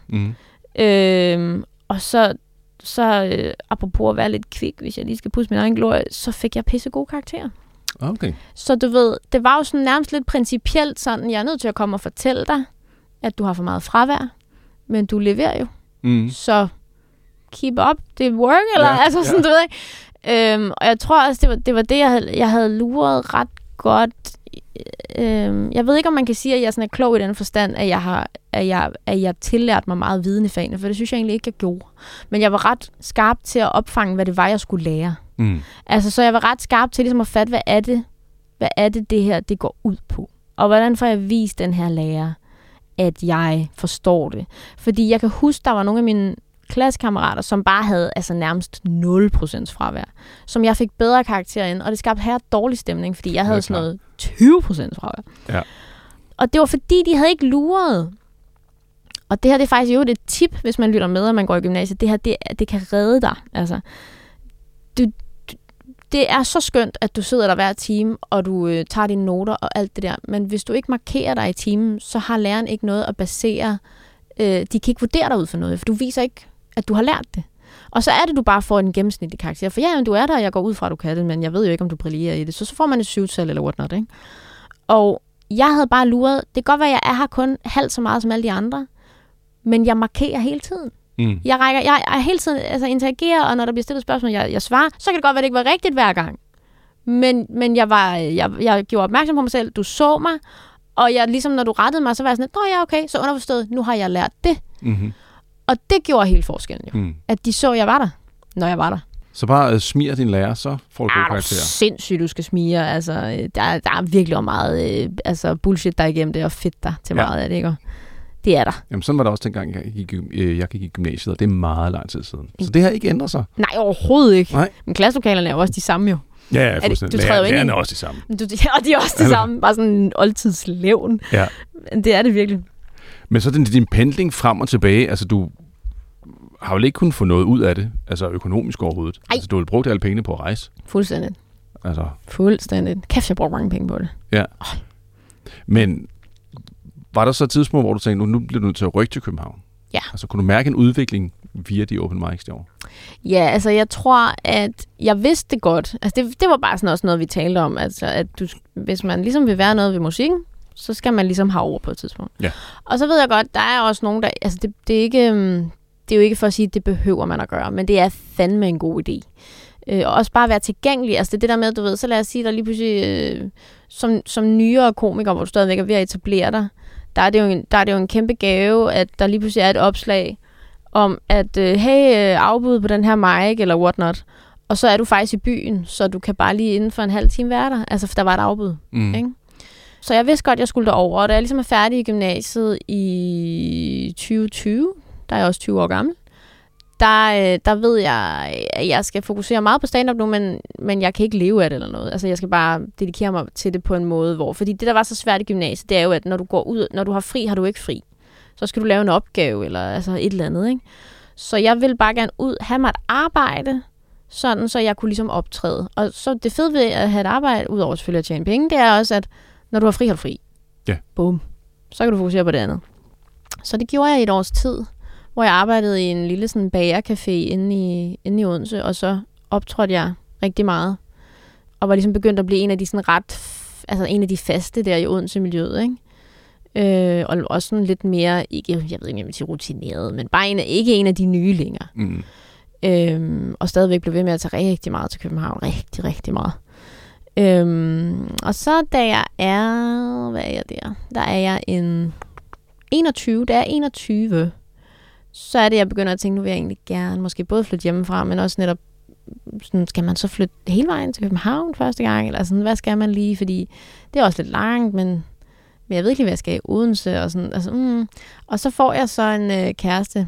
Og så apropos at være lidt kvik, hvis jeg lige skal pusse min egen glorie, så fik jeg pisse gode karakterer. Okay. Så du ved, det var jo sådan nærmest lidt principielt sådan, jeg er nødt til at komme og fortælle dig, at du har for meget fravær, men du leverer jo. Så keep up the work, eller altså sådan, du ved ikke. Og jeg tror også, det var det, jeg havde luret ret godt. Jeg ved ikke, om man kan sige, at jeg sådan er klog i den forstand, at jeg tillærte mig meget viden i fagene, for det synes jeg egentlig ikke, jeg gjorde. Men jeg var ret skarp til at opfange, hvad det var, jeg skulle lære. Altså, så jeg var ret skarp til ligesom at fatte, hvad er det her, det går ud på? Og hvordan får jeg vist den her lærer, at jeg forstår det? Fordi jeg kan huske, der var nogle af mine klassekammerater, som bare havde altså nærmest 0% fravær, som jeg fik bedre karakterer ind, og det skabte her dårlig stemning, fordi jeg havde sådan noget 20% fravær. Ja. Og det var fordi, de havde ikke luret. Og det her, det er faktisk jo et tip, hvis man lytter med, og man går i gymnasiet. Det her, det kan redde dig. Altså, det er så skønt, at du sidder der hver time, og du tager dine noter og alt det der. Men hvis du ikke markerer dig i timen, så har læreren ikke noget at basere. De kan ikke vurdere dig ud for noget, for du viser ikke, at du har lært det. Og så er det, du bare får en gennemsnitlig karakter. For ja, du er der, og jeg går ud fra, at du kan det, men jeg ved jo ikke, om du brillerer i det. Så får man et 7-tal eller whatnot, ikke? Og jeg havde bare luret. Det kan godt være, at jeg er her kun halvt så meget som alle de andre, men jeg markerer hele tiden. Jeg er hele tiden interagerer, og når der bliver stillet spørgsmål, jeg svarer, så kan det godt være, at det ikke var rigtigt hver gang. Men jeg gjorde opmærksom på mig selv. Du så mig, og jeg, ligesom når du rettede mig, så var jeg sådan, ja, okay, så underforstået, nu har jeg lært det. Og det gjorde hele forskellen jo. At de så, jeg var der, når jeg var der. Så bare smir din lærer, så får du gode karakterer. Sindssygt, du skal smire. Altså, der er virkelig meget bullshit der igennem det, og fedt der til meget af det, ikke? Det er der. Jamen, sådan var det også dengang, jeg gik i gymnasiet, og det er meget lang tid siden. Så det har ikke ændret sig? Nej, overhovedet ikke. Nej. Men klasselokalerne er jo også de samme jo. Ja, fuldstændig. Lærerne er også de samme. Og de er også de samme. Bare sådan en oldtidslevn. Ja. Det er det virkelig. Men så din pendling frem og tilbage, altså du har vel ikke kunnet få noget ud af det, altså økonomisk overhovedet? Ej. Altså du har brugt alle pengene på at rejse? Fuldstændig. Altså. Fuldstændig. Kæft, jeg bruger mange penge på det. Ja. Men var der så et tidspunkt, hvor du tænkte, nu bliver du nødt til at rykke til København? Ja. Altså kunne du mærke en udvikling via de open mics derovre? Ja, altså jeg tror, at jeg vidste det godt. Altså det var bare sådan også noget, vi talte om. Altså at hvis man ligesom vil være noget ved musikken, så skal man ligesom have over på et tidspunkt. Ja. Og så ved jeg godt, der er også nogen, der... Altså det er jo ikke for at sige, at det behøver man at gøre, men det er fandme en god idé. Og også bare være tilgængelig. Altså det der med, du ved, så lad os sige, der lige pludselig som nyere komiker, hvor du stadigvæk er ved at etablere dig, der er det jo en kæmpe gave, at der lige pludselig er et opslag om, at afbud på den her mic, eller whatnot, og så er du faktisk i byen, så du kan bare lige inden for en halv time være der. Altså, for der var et afbud. Ikke? Så jeg vidste godt, jeg skulle derover, og da jeg ligesom er færdig i gymnasiet i 2020, der er jeg også 20 år gammel, der ved jeg, at jeg skal fokusere meget på stand-up nu, men jeg kan ikke leve af det eller noget. Altså, jeg skal bare dedikere mig til det på en måde, hvor... Fordi det, der var så svært i gymnasiet, det er jo, at når du går ud, når du har fri, har du ikke fri. Så skal du lave en opgave, eller altså et eller andet, ikke? Så jeg vil bare gerne have mig et arbejde, sådan, så jeg kunne ligesom optræde. Og så det fede ved at have et arbejde, udover selvfølgelig at tjene penge, det er også, at når du har fri, har du fri. Ja. Boom. Så kan du fokusere på det andet. Så det gjorde jeg i et års tid, hvor jeg arbejdede i en lille sådan bagercafé inde i Odense, og så optrådte jeg rigtig meget. Og var ligesom begyndt at blive en af de sådan en af de faste der i Odense-miljøet, ikke? Og også sådan lidt mere, ikke, jeg ved ikke, om jeg vil sige rutineret, men bare ikke en af de nye længere. Og stadigvæk blev ved med at tage rigtig meget til København. Rigtig, rigtig meget. Og så da jeg er, hvad er jeg der? Der er jeg en 21, da jeg er 21, så er det, jeg begynder at tænke, nu vil jeg egentlig gerne måske både flytte hjemmefra, men også netop, sådan, skal man så flytte hele vejen til København første gang, eller sådan, hvad skal man lige, fordi det er også lidt langt, men jeg ved ikke lige, hvad jeg skal i Odense, og sådan, altså, Og så får jeg så en kæreste,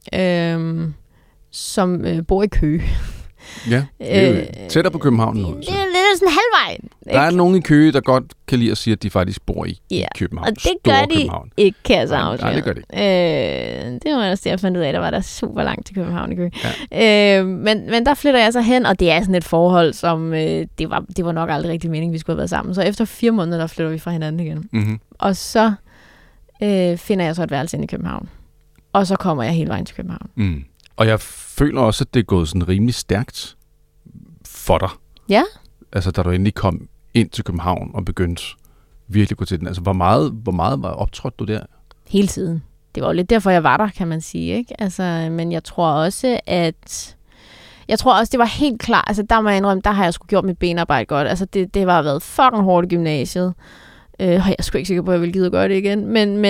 som bor i Køge. Ja, tættere på København nu. Det er sådan halvvej. Der er nogen i Køge, der godt kan lide at sige, at de faktisk bor i København. Og det gør de ikke, kan jeg så afsløre. Nej, det gør de ikke. Det var også det, jeg fandt ud af, der var der super langt til København i Køge. Ja. Men der flytter jeg så hen, og det er sådan et forhold, som det var nok aldrig rigtig meningen, vi skulle have været sammen. Så efter 4 måneder, der flytter vi fra hinanden igen. Mm-hmm. Og så finder jeg så et værelse ind i København. Og så kommer jeg hele vejen til København. Mm. Og jeg føler også, at det er gået sådan rimelig stærkt for dig. Ja. Altså, da du endelig kom ind til København og begyndte virkelig at gå til den. Altså, hvor meget var optrådt du der? Hele tiden. Det var jo lidt derfor, jeg var der, kan man sige, ikke? Altså, men jeg tror også, det var helt klart. Altså, der må jeg indrømme, der har jeg sgu gjort mit benarbejde godt. Altså, det var været fucking hårdt i gymnasiet. Og jeg er sgu ikke sikker på, at jeg ville gide at gøre det igen.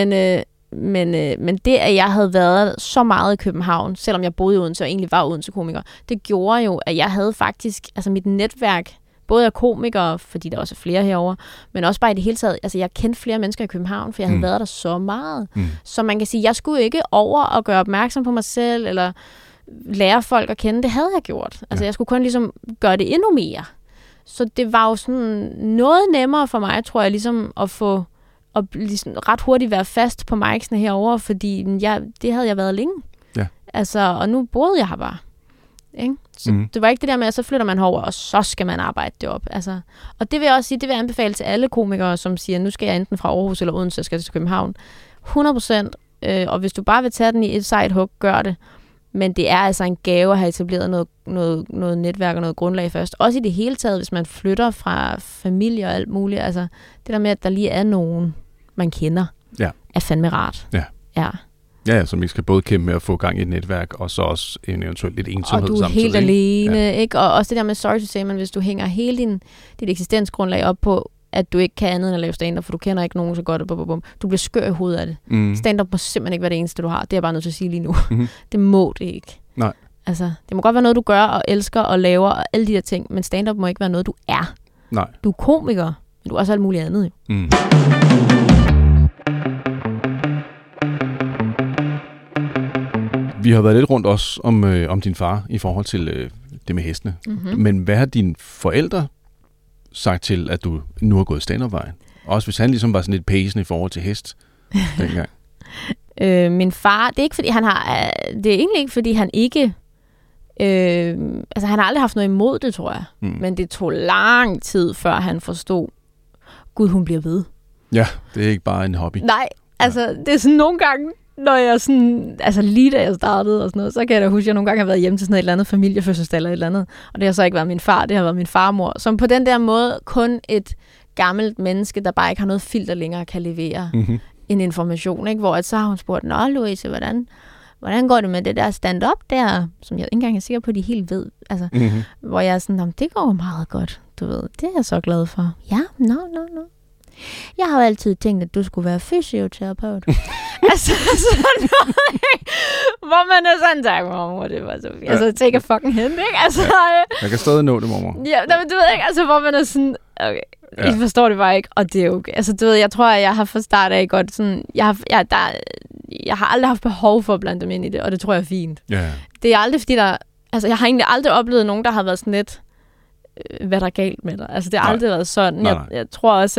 Men det, at jeg havde været så meget i København, selvom jeg boede i Odense og egentlig var Odense-komiker, det gjorde jo, at jeg havde faktisk, altså mit netværk, både af komikere, fordi der også er flere herovre, men også bare i det hele taget, altså jeg kendte flere mennesker i København, for jeg havde været der så meget. Så man kan sige, jeg skulle ikke over og gøre opmærksom på mig selv, eller lære folk at kende, det havde jeg gjort. Altså jeg skulle kun ligesom gøre det endnu mere. Så det var jo sådan noget nemmere for mig, tror jeg, ligesom at få og ligesom ret hurtigt være fast på mic'sene herovre, fordi det havde jeg været længe. Ja. Altså, og nu boede jeg her bare. Ikke? Så det var ikke det der med, at så flytter man herover, og så skal man arbejde det op. Altså, og det vil jeg også sige, det vil jeg anbefale til alle komikere, som siger, nu skal jeg enten fra Aarhus eller Odense, skal til København. 100%. Og hvis du bare vil tage den i et sejt hug, gør det. Men det er altså en gave at have etableret noget netværk og noget grundlag først. Også i det hele taget, hvis man flytter fra familie og alt muligt. Altså, det der med, at der lige er nogen, man kender, er fandme rart. Ja, som ikke skal både kæmpe med at få gang i et netværk, og så også en eventuelt lidt ensomhed samtidig. Og du er helt alene, ikke? Og også det der med, sorry to say, men hvis du hænger hele dit eksistensgrundlag op på, at du ikke kan andet end at lave stand-up, for du kender ikke nogen så godt, du bliver skør i hovedet af det. Stand-up må simpelthen ikke være det eneste, du har. Det er jeg bare nødt til at sige lige nu. Det må det ikke. Nej. Altså, det må godt være noget, du gør og elsker og laver og alle de der ting, men stand-up må ikke være noget, du er. Nej. Du er komiker, men du er også alt muligt andet, jo. Vi har været lidt rundt også om din far i forhold til det med hestene. Men hvad har dine forældre sagt til, at du nu har gået stand-up-vejen? Også hvis han ligesom var sådan lidt pæsende i forhold til hest dengang. Min far, det er egentlig ikke, fordi han ikke... altså, han har aldrig haft noget imod det, tror jeg. Men det tog lang tid, før han forstod, Gud, hun bliver ved. Ja, det er ikke bare en hobby. Nej, altså, det er sådan nogle gange, når jeg sådan, altså lige da jeg startede og sådan noget, så kan jeg da huske, at jeg nogle gange har været hjemme til sådan et eller andet familiefødselsdag eller et eller andet. Og det har så ikke været min far, det har været min farmor, som på den der måde kun et gammelt menneske, der bare ikke har noget filter længere, kan levere en information, ikke? Hvor så har hun spurgt, nå Louise, hvordan går det med det der stand-up der, som jeg ikke engang er sikker på, at de helt ved. Altså, hvor jeg er sådan, det går meget godt, du ved. Det er jeg så glad for. Ja, no. Jeg har jo altid tænkt, at du skulle være fysioterapeut. Altså sådan noget, hvor man er sådan, tak mormor, det var så fint. Altså, take a fucking hint, ikke? Altså, jeg kan stadig nå det, mormor. Ja, men du ved ikke, altså, hvor man er sådan, okay, jeg forstår det bare ikke, og det er okay. Altså, du ved, jeg tror, at jeg har fra start af godt sådan, jeg har aldrig haft behov for at blande dem ind i det, og det tror jeg er fint. Yeah. Det er aldrig, fordi altså, jeg har egentlig aldrig oplevet nogen, der har været sådan lidt, hvad der er galt med dig. Altså, det har aldrig været sådan. Nej. Jeg tror også,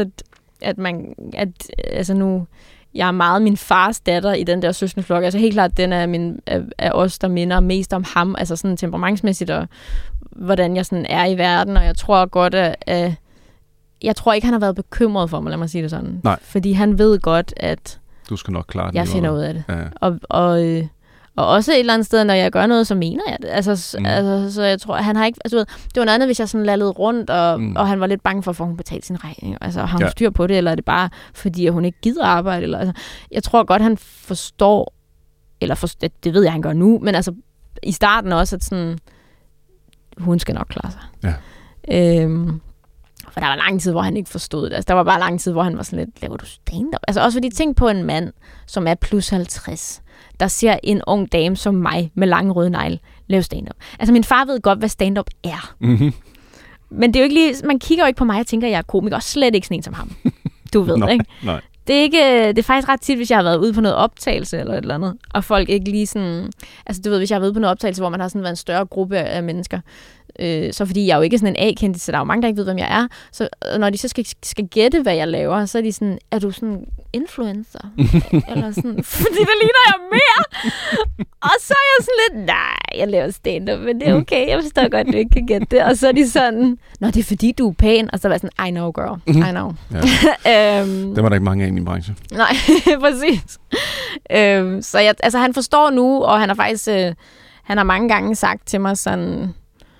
altså nu, jeg er meget min fars datter i den der søskendeflok. Altså helt klart, den er os, der minder mest om ham, altså sådan temperamentsmæssigt, og hvordan jeg sådan er i verden, og jeg tror godt, at jeg tror ikke, han har været bekymret for mig, lad mig sige det sådan. Nej. Fordi han ved godt, at du skal nok klare det. Jeg finder ud af det. Ja. Og også et eller andet sted, når jeg gør noget, så mener jeg det. Altså, så jeg tror, han har ikke... Altså, det var noget andet, hvis jeg sådan lallede rundt, og han var lidt bange for, at hun betale sin regning. Altså, har hun styr på det, eller er det bare, fordi at hun ikke gider arbejde? Eller, altså, jeg tror godt, han forstår, det ved jeg, han gør nu, men altså, i starten også, at sådan, hun skal nok klare sig. Ja. For der var lang tid, hvor han ikke forstod det. Altså, der var bare lang tid, hvor han var sådan lidt, laver du stand-up? Altså også fordi, tænk på en mand, som er plus 50, der ser en ung dame som mig med lange røde negle lave stand-up. Altså min far ved godt, hvad stand-up er. Mm-hmm. Men det er jo ikke lige, man kigger jo ikke på mig og tænker, at jeg er komiker, og slet ikke sådan en som ham. Du ved, ikke? Nej. Det er faktisk ret tit, hvis jeg har været ude på noget optagelse eller et eller andet, og folk ikke lige sådan... Altså du ved, hvis jeg har været ude på noget optagelse, hvor man har sådan været en større gruppe af mennesker, så fordi jeg er jo ikke sådan en A-kendis, så der er jo mange, der ikke ved, hvem jeg er. Så når de så skal gætte, hvad jeg laver, så er de sådan, er du sådan influencer? Eller sådan, fordi det ligner jeg mere. Og så er jeg sådan lidt, nej, jeg laver stand-up, men det er okay, jeg forstår godt, du ikke kan gætte det. Og så er de sådan, nå, det er fordi, du er pæn. Og så var jeg sådan, I know, girl, I know. Ja. Det var der ikke mange af i min branche. Nej, præcis. Så han forstår nu, og han har faktisk, han har mange gange sagt til mig sådan,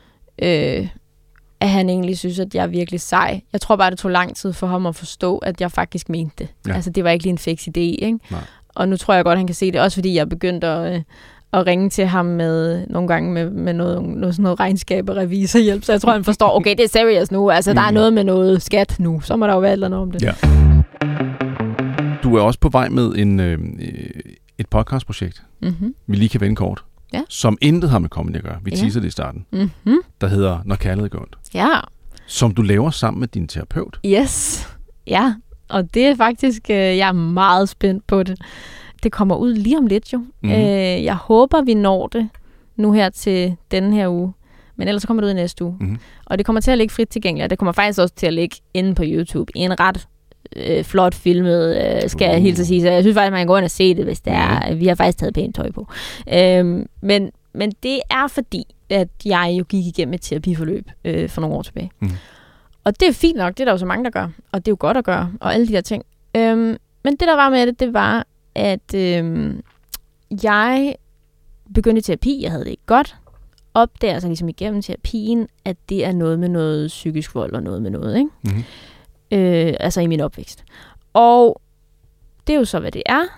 at han egentlig synes, at jeg er virkelig sej. Jeg tror bare, det tog lang tid for ham at forstå, at jeg faktisk mente det. Ja. Altså, det var ikke lige en fix idé, ikke? Nej. Og nu tror jeg godt, han kan se det, også fordi jeg er begyndt at ringe til ham med nogle gange med noget sådan noget regnskab og revisorhjælp, så jeg tror, han forstår, okay, det er serious nu, altså der er noget med noget skat nu, så må der jo være et eller andet om det. Ja. Du er også på vej med et podcastprojekt, vi lige kan vende kort, som intet har med comedy at gøre. Vi teaser det i starten. Der hedder Når kærlighed går ondt. Ja. Som du laver sammen med din terapeut. Yes. Ja, og det er faktisk, jeg er meget spændt på det. Det kommer ud lige om lidt jo. Jeg håber, vi når det nu her til denne her uge. Men ellers kommer det ud i næste uge. Og det kommer til at ligge frit tilgængeligt, og det kommer faktisk også til at ligge inde på YouTube i en ret flot filmet, skal jeg hilse at sige. Så jeg synes faktisk, man kan gå ind og se det, hvis det er. Vi har faktisk taget pænt tøj på. Men det er fordi, at jeg jo gik igennem et terapiforløb for nogle år tilbage. Og det er fint nok, det er der jo så mange, der gør. Og det er jo godt at gøre, og alle de der ting. Men det, der var med det var, at jeg begyndte i terapi. Jeg havde det ikke godt. Opdager så ligesom igennem terapien, at det er noget med noget psykisk vold og noget med noget, ikke? Altså i min opvækst. Og det er jo så, hvad det er.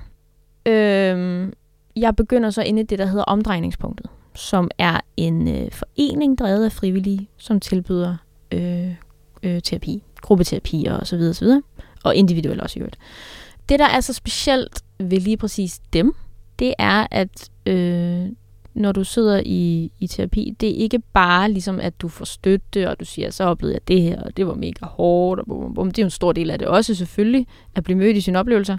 Jeg begynder så inde i det, der hedder Omdrejningspunktet, som er en forening drevet af frivillige, som tilbyder terapi, gruppeterapi og så videre, så videre, og individuelt også i øvrigt. Det, der er så specielt ved lige præcis dem, det er, at når du sidder i terapi, det er ikke bare ligesom, at du får støtte, og du siger, så oplevede jeg det her, og det var mega hårdt, og bum, bum. Det er jo en stor del af det også selvfølgelig, at blive mødt i sine oplevelser.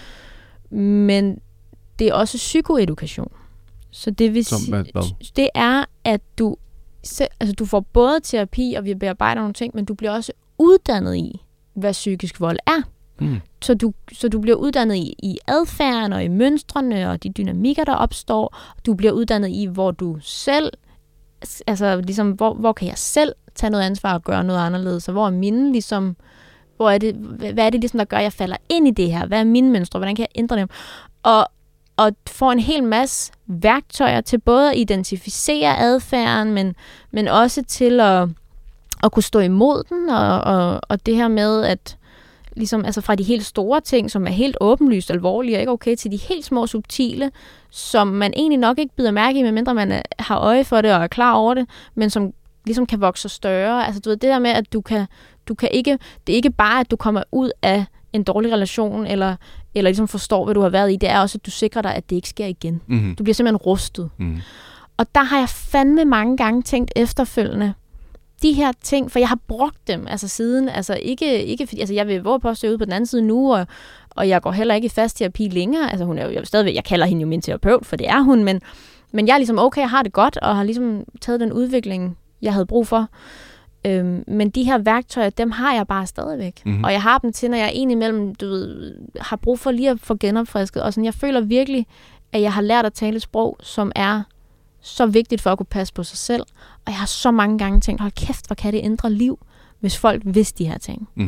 Men det er også psykoedukation. Så det vil sige, det er, at du får både terapi, og vi bearbejder nogle ting, men du bliver også uddannet i, hvad psykisk vold er. Så du bliver uddannet i adfærden og i mønstrene og de dynamikker, der opstår. Du bliver uddannet i, hvor du selv, altså ligesom, hvor kan jeg selv tage noget ansvar og gøre noget anderledes, og hvor er mine ligesom, hvad er det ligesom, der gør, at jeg falder ind i det her? Hvad er mine mønstre? Hvordan kan jeg ændre dem? Og får en hel masse værktøjer til både at identificere adfærden, men også til at kunne stå imod den, og det her med, at ligesom, altså fra de helt store ting, som er helt åbenlyst alvorlige og ikke okay, til de helt små subtile, som man egentlig nok ikke bider mærke i, medmindre man har øje for det og er klar over det, men som ligesom kan vokse større. Altså du ved, det der med, at du kan ikke, det er ikke bare, at du kommer ud af en dårlig relation, eller ligesom forstår, hvad du har været i, det er også, at du sikrer dig, at det ikke sker igen. Du bliver simpelthen rustet. Og der har jeg fandme mange gange tænkt efterfølgende, de her ting, for jeg har brugt dem altså siden, altså ikke fordi, altså jeg vil våge på at stå ude på den anden side nu, og jeg går heller ikke i fast terapi længere, altså hun er jo stadigvæk, jeg kalder hende jo min terapeut, for det er hun, men jeg er ligesom okay, jeg har det godt, og har ligesom taget den udvikling, jeg havde brug for, men de her værktøjer, dem har jeg bare stadigvæk, og jeg har dem til, når jeg indimellem, du ved, har brug for lige at få genopfrisket, og sådan, jeg føler virkelig, at jeg har lært at tale et sprog, som er så vigtigt for at kunne passe på sig selv. Og jeg har så mange gange tænkt, hold kæft, hvor kan det ændre liv, hvis folk vidste de her ting.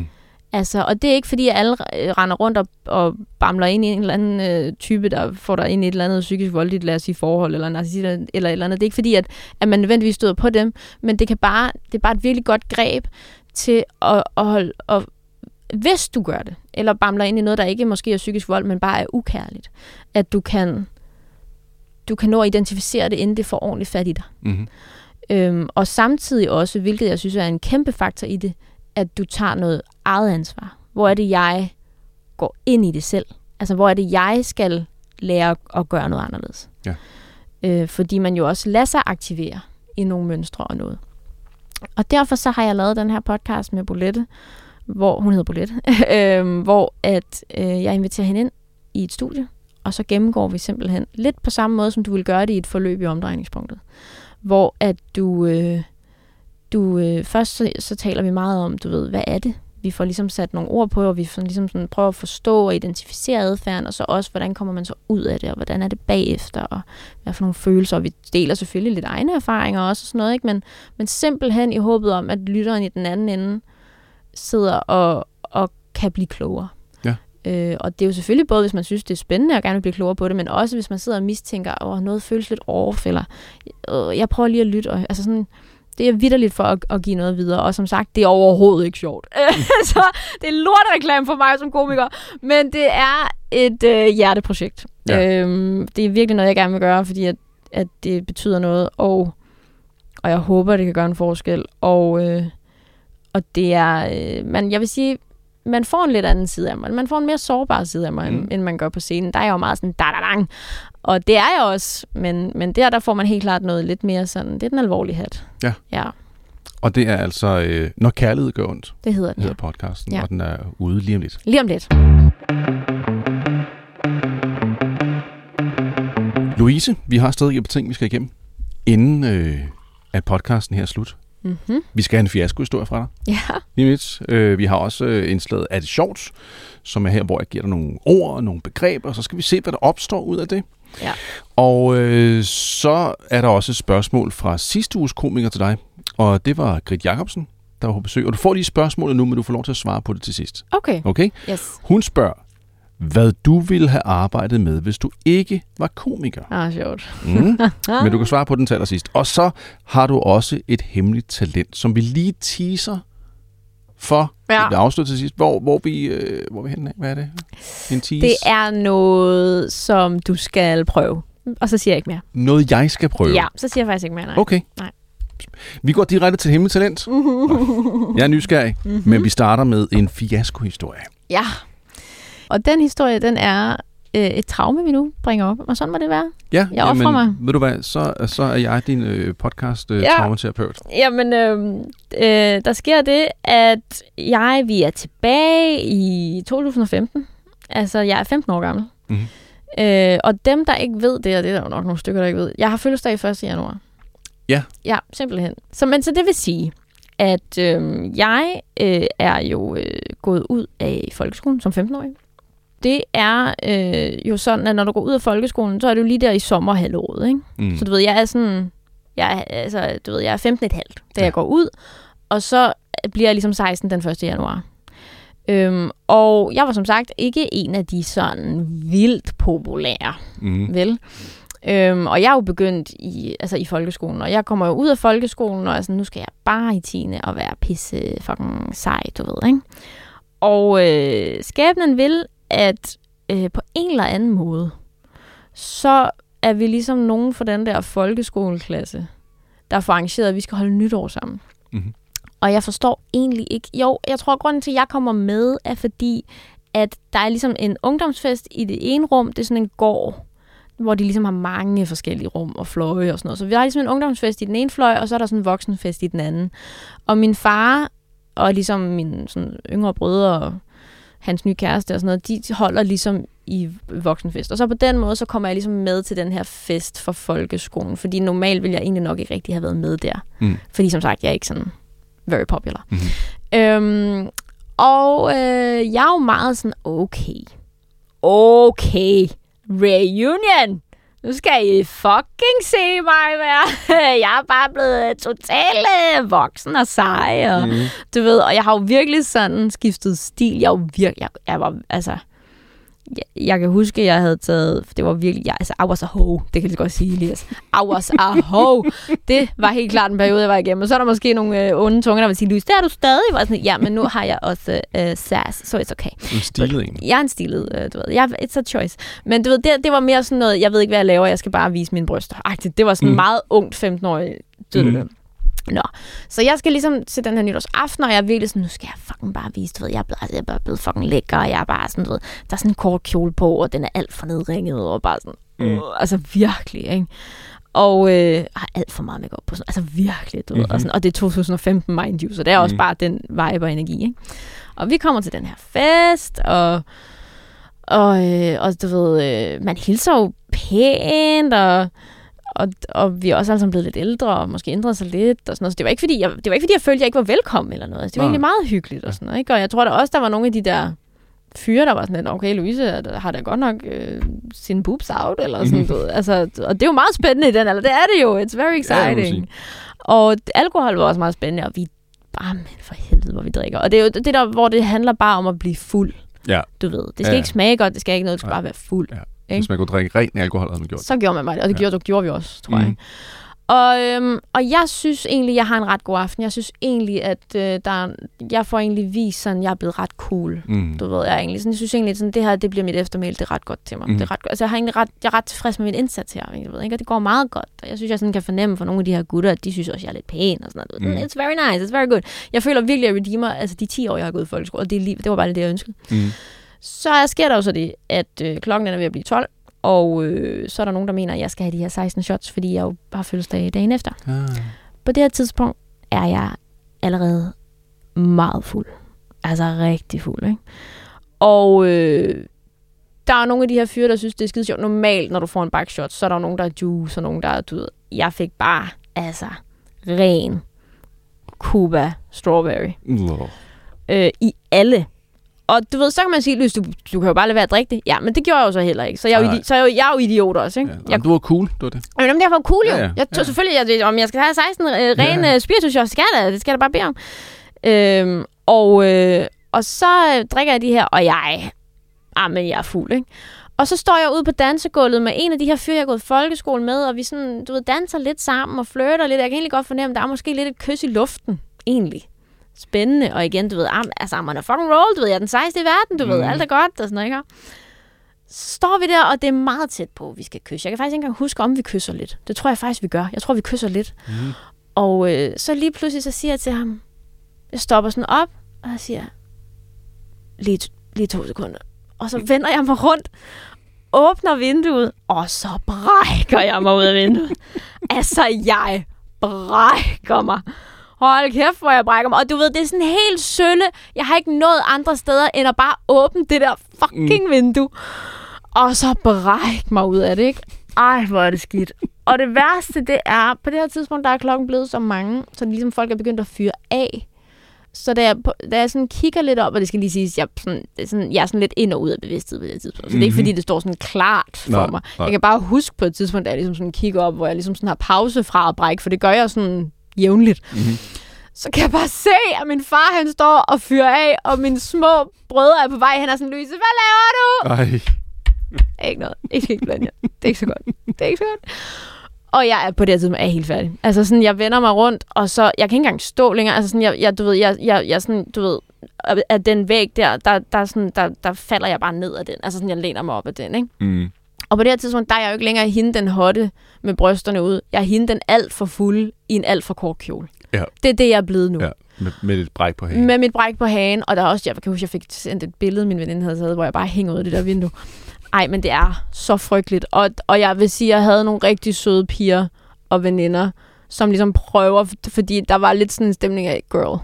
Altså, og det er ikke, fordi alle render rundt og bamler ind i en eller anden type, der får dig ind i et eller andet psykisk voldeligt, lad os sige, forhold, eller narcissist, eller et eller andet. Det er ikke fordi, at man nødvendigvis støder på dem, men det er bare et virkelig godt greb til at holde, og hvis du gør det, eller bamler ind i noget, der ikke måske er psykisk vold, men bare er ukærligt, at du kan nå at identificere det, inden det får ordentligt fat i dig. Mm-hmm. Og samtidig også, hvilket jeg synes er en kæmpe faktor i det, at du tager noget eget ansvar. Hvor er det, jeg går ind i det selv? Altså, hvor er det, jeg skal lære at gøre noget anderledes? Ja. Fordi man jo også lader sig aktivere i nogle mønstre og noget. Og derfor så har jeg lavet den her podcast med Bolette, hvor hun hedder Bolette, hvor at jeg inviterer hende ind i et studie, og så gennemgår vi simpelthen lidt på samme måde, som du vil gøre det i et forløb i omdrejningspunktet. Hvor at først så taler vi meget om, du ved, hvad er det? Vi får ligesom sat nogle ord på, og vi får ligesom sådan prøver at forstå og identificere adfærden, og så også, hvordan kommer man så ud af det, og hvordan er det bagefter, og hvad for nogle følelser, og vi deler selvfølgelig lidt egne erfaringer også, og sådan noget, ikke? Men simpelthen i håbet om, at lytteren i den anden ende sidder og kan blive klogere. Ja. Og det er jo selvfølgelig både, hvis man synes, det er spændende og gerne vil blive klogere på det, men også hvis man sidder og mistænker, noget føles lidt off, eller jeg prøver lige at lytte, og altså sådan, det er vitterligt for at give noget videre, og som sagt, det er overhovedet ikke sjovt. Så det er lortereklame for mig som komiker, men det er et hjerteprojekt. Ja. Det er virkelig noget, jeg gerne vil gøre, fordi at det betyder noget, og jeg håber, det kan gøre en forskel, og det er, jeg vil sige, man får en lidt anden side af mig. Man får en mere sårbar side af mig, end man gør på scenen. Der er jeg jo meget sådan, da-da-dang. Og det er jeg også, men der får man helt klart noget lidt mere sådan, det er den alvorlige hat. Ja. Ja. Og det er altså, Når kærlighed gør ondt. Det hedder den, hedder podcasten, og den er ude lige om lidt. Lige om lidt. Louise, vi har stadig et par ting, vi skal igennem, inden at podcasten her er slut. Mm-hmm. Vi skal have en fiaskohistorie fra dig. Ja. Vi har også indslaget Er det sjovt, som er her, hvor jeg giver dig nogle ord og nogle begreber, og så skal vi se, hvad der opstår ud af det. Ja. Og så er der også et spørgsmål fra sidste uges komiker til dig, og det var Grit Jacobsen, der var på besøg. Og du får lige spørgsmålet nu, men du får lov til at svare på det til sidst. Okay? Yes. Hun spørger, hvad du ville have arbejdet med, hvis du ikke var komiker. Sjovt. Men du kan svare på den til allersidst. Og så har du også et hemmeligt talent, som vi lige teaser for. Ja. Det afslutter til sidst. Hvor vi henne af? Hvad er det? En tease? Det er noget, som du skal prøve. Og så siger jeg ikke mere. Noget, jeg skal prøve? Ja, så siger jeg faktisk ikke mere. Nej. Okay. Nej. Vi går direkte til hemmeligt talent. Jeg er nysgerrig, men vi starter med en fiaskohistorie. Ja. Og den historie, den er et traume, vi nu bringer op. Og sådan må det være. Ja, jeg offrer mig. Ved du hvad, så er jeg din podcast-traumaterapeut. Jamen, der sker det, at vi er tilbage i 2015. Altså, jeg er 15 år gammel. Mm-hmm. Og dem, der ikke ved det, og det er der jo nok nogle stykker, der ikke ved, jeg har fødselsdag 1. januar. Ja. Ja, simpelthen. Så det vil sige, at jeg er jo gået ud af folkeskolen som 15-årig. Det er jo sådan, at når du går ud af folkeskolen, så er det jo lige der i sommerhalvåret, ikke? Mm. Så du ved, jeg er 15,5, da jeg går ud, og så bliver jeg ligesom 16 den 1. januar. Og jeg var som sagt ikke en af de sådan vildt populære, vel? Og jeg er jo begyndt i folkeskolen, og jeg kommer jo ud af folkeskolen, og nu skal jeg bare i 10. og være pisse fucking sej, du ved, ikke? Og skæbnen vil, at på en eller anden måde, så er vi ligesom nogen fra den der folkeskoleklasse, der får arrangeret, at vi skal holde nytår sammen. Mm-hmm. Og jeg forstår egentlig ikke. Jo, jeg tror, at grunden til, at jeg kommer med, er fordi, at der er ligesom en ungdomsfest i det ene rum. Det er sådan en gård, hvor de ligesom har mange forskellige rum og fløje og sådan noget. Så vi har ligesom en ungdomsfest i den ene fløj, og så er der sådan en voksenfest i den anden. Og min far og ligesom mine sådan yngre brødre og hans nye kæreste og sådan noget, de holder ligesom i voksenfest. Og så på den måde, så kommer jeg ligesom med til den her fest for folkeskolen. Fordi normalt ville jeg egentlig nok ikke rigtig have været med der. Mm. Fordi som sagt, jeg er ikke sådan very popular. Mm-hmm. Jeg er jo meget sådan, okay, reunion, Nu skal I fucking se mig være. Jeg er bare blevet totalt voksen og sej. Og, du ved, og jeg har jo virkelig sådan skiftet stil. Jeg var, altså... Jeg kan huske, jeg havde taget... Det var virkelig... I was a hoe. Det kan jeg godt sige, Elias. I was a hoe. Det var helt klart en periode, jeg var igennem. Og så er der måske nogle onde tunger, der vil sige, Louise, det er du stadig. Jeg var sådan, ja, men nu har jeg også sass, så it's okay. En stilet egentlig. Jeg er en stilet, du ved. It's a choice. Men du ved, det var mere sådan noget, jeg ved ikke, hvad jeg laver, jeg skal bare vise mine bryster. Det var sådan meget ungt 15-årig. Nå, så jeg skal ligesom til den her nytårsaften, og jeg er virkelig sådan, nu skal jeg fucking bare vise, du ved, jeg er bare blevet fucking lækker, og jeg er bare sådan, du ved, der er sådan en kort kjole på, og den er alt for nedringet, og bare sådan, altså virkelig, ikke? Og har alt for meget makeup på, sådan, altså virkelig, du ved, og, sådan, og det er 2015, mind you, så det er også bare den vibe og energi, ikke? Og vi kommer til den her fest, og du ved, man hilser jo pænt, og vi er også alle sammen blevet lidt ældre, og måske ændret sig lidt, og sådan noget. Så det var ikke fordi, jeg følte, jeg ikke var velkommen eller noget. Det var egentlig meget hyggeligt og sådan noget, ikke? Og jeg tror da også, der var nogle af de der fyre, der var sådan lidt, okay, Louise har da godt nok sin boobs out, eller sådan noget. Altså, og det er jo meget spændende i den alder. Det er det jo. It's very exciting. Ja, og alkohol var også meget spændende, og vi bare, men for helvede, hvor vi drikker. Og det er jo det der, hvor det handler bare om at blive fuld. Ja. Du ved, det skal ikke smage godt, det skal ikke noget, det skal bare være fuld. Ja. Hvis man kunne drikke ren alkohol, havde man gjort. Så gjorde man bare det, og det gjorde vi også, tror jeg. Og jeg synes egentlig, jeg har en ret god aften. Jeg synes egentlig, at jeg får egentlig vist sådan, jeg er blevet ret cool. Du ved, jeg egentlig. Sådan, jeg synes egentlig, sådan, det her, det bliver mit eftermæl, det er ret godt til mig. Det er ret godt. Altså, jeg er ret tilfreds med min indsats her, jeg ved, ikke? Og det går meget godt. Og jeg synes, jeg sådan kan fornemme for nogle af de her gutter, at de synes også, jeg er lidt pæn og sådan noget. It's very nice, it's very good. Jeg føler virkelig, at jeg redeemer, altså de 10 år, jeg har gået i folkeskole, og det var bare det, jeg ønskede. Så sker der jo så det, at klokken er ved at blive 12, og så er der nogen, der mener, at jeg skal have de her 16 shots, fordi jeg jo har fødselsdag dagen efter. På det her tidspunkt er jeg allerede meget fuld. Altså rigtig fuld, ikke? Og der er nogle af de her fyre, der synes, det er skide sjovt. Normalt, når du får en backshot, så er der nogen, der er juice, og nogen, der er, du ved, jeg fik bare, altså, ren Cuba strawberry. I alle. Og du ved, så kan man sige, Lys, du kan jo bare lade være at drikke det. Ja, men det gjorde jeg jo så heller ikke. Så jeg er jo idiot også, ikke? Ja, du var cool, du var det. Jamen, jeg var cool jo. Jeg tog selvfølgelig, om jeg skal have 16 rene spiritus, det skal jeg da bare bede om. Og så drikker jeg de her, og jeg er fuld, ikke? Og så står jeg ude på dansegulvet med en af de her fyre, jeg har gået i folkeskole med, og vi sådan, du ved, danser lidt sammen og flirter lidt. Jeg kan egentlig godt fornemme, der er måske lidt et kys i luften, egentlig. Spændende, og igen, du ved, altså, man er fucking roll, du ved, jeg er den sejeste i verden, du ved, alt er godt, og sådan noget, ikke? Så står vi der, og det er meget tæt på, vi skal kysse. Jeg kan faktisk ikke engang huske, om vi kysser lidt. Det tror jeg faktisk, vi gør. Jeg tror, vi kysser lidt. Og så lige pludselig, så siger jeg til ham, jeg stopper sådan op, og jeg siger, lige 2 sekunder. Og så vender jeg mig rundt, åbner vinduet, og så brækker jeg mig ud af vinduet. Altså, jeg brækker mig. Hold kæft, hvor jeg brækker mig. Og du ved, det er sådan helt sølle. Jeg har ikke nået andre steder, end at bare åbne det der fucking vindue. Og så brække mig ud af det, ikke? Ej, hvor er det skidt. Og det værste, det er, på det her tidspunkt, der er klokken blevet så mange, så det ligesom folk er begyndt at fyre af. Så da jeg sådan kigger lidt op, og det skal lige siges, jeg er sådan lidt ind og ud af bevidsthed på det her tidspunkt. Så det er ikke, fordi det står sådan klart for mig. Jeg kan bare huske på et tidspunkt, da jeg ligesom sådan kigger op, hvor jeg ligesom sådan har pause fra at brække, for det gør jeg sådan jævnligt. Så kan jeg bare se, at min far, han står og fyrer af, og mine små brødre er på vej hen og sådan, Louise, hvad laver du? Ikke noget. Ikke blande jer. Det er ikke så godt. Og jeg er på det her tidspunkt helt færdig. Altså sådan, jeg vender mig rundt, og så, jeg kan ikke engang stå længere. Altså sådan, jeg sådan, du ved, af den væg der falder jeg bare ned af den. Altså sådan, jeg læner mig op af den, ikke? Og på det her tidspunkt, der er jeg jo ikke længere hende den hotte med brysterne ud. Jeg er hende den alt for fulde i en alt for kort kjole. Ja. Det er det, jeg er blevet nu. Ja. Med et bræk på hagen. Med mit bræk på hagen, og der er også, jeg kan huske, jeg fik sendt et billede, min veninde havde taget, hvor jeg bare hænger ud af det der vindue. Ej, men det er så frygteligt. Og jeg vil sige, at jeg havde nogle rigtig søde piger og veninder, som ligesom prøver, fordi der var lidt sådan en stemning af, girl,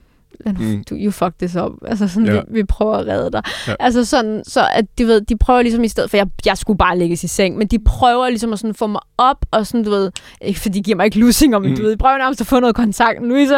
you fuck this up. Altså sådan, vi prøver at redde dig. Ja. Altså sådan, så at de prøver ligesom i stedet, for jeg skulle bare lægges i seng, men de prøver ligesom at sådan få mig op, og sådan, du ved, ikke fordi de giver mig ikke lussinger, men du ved, de prøver nærmest at få noget kontakt. Louise,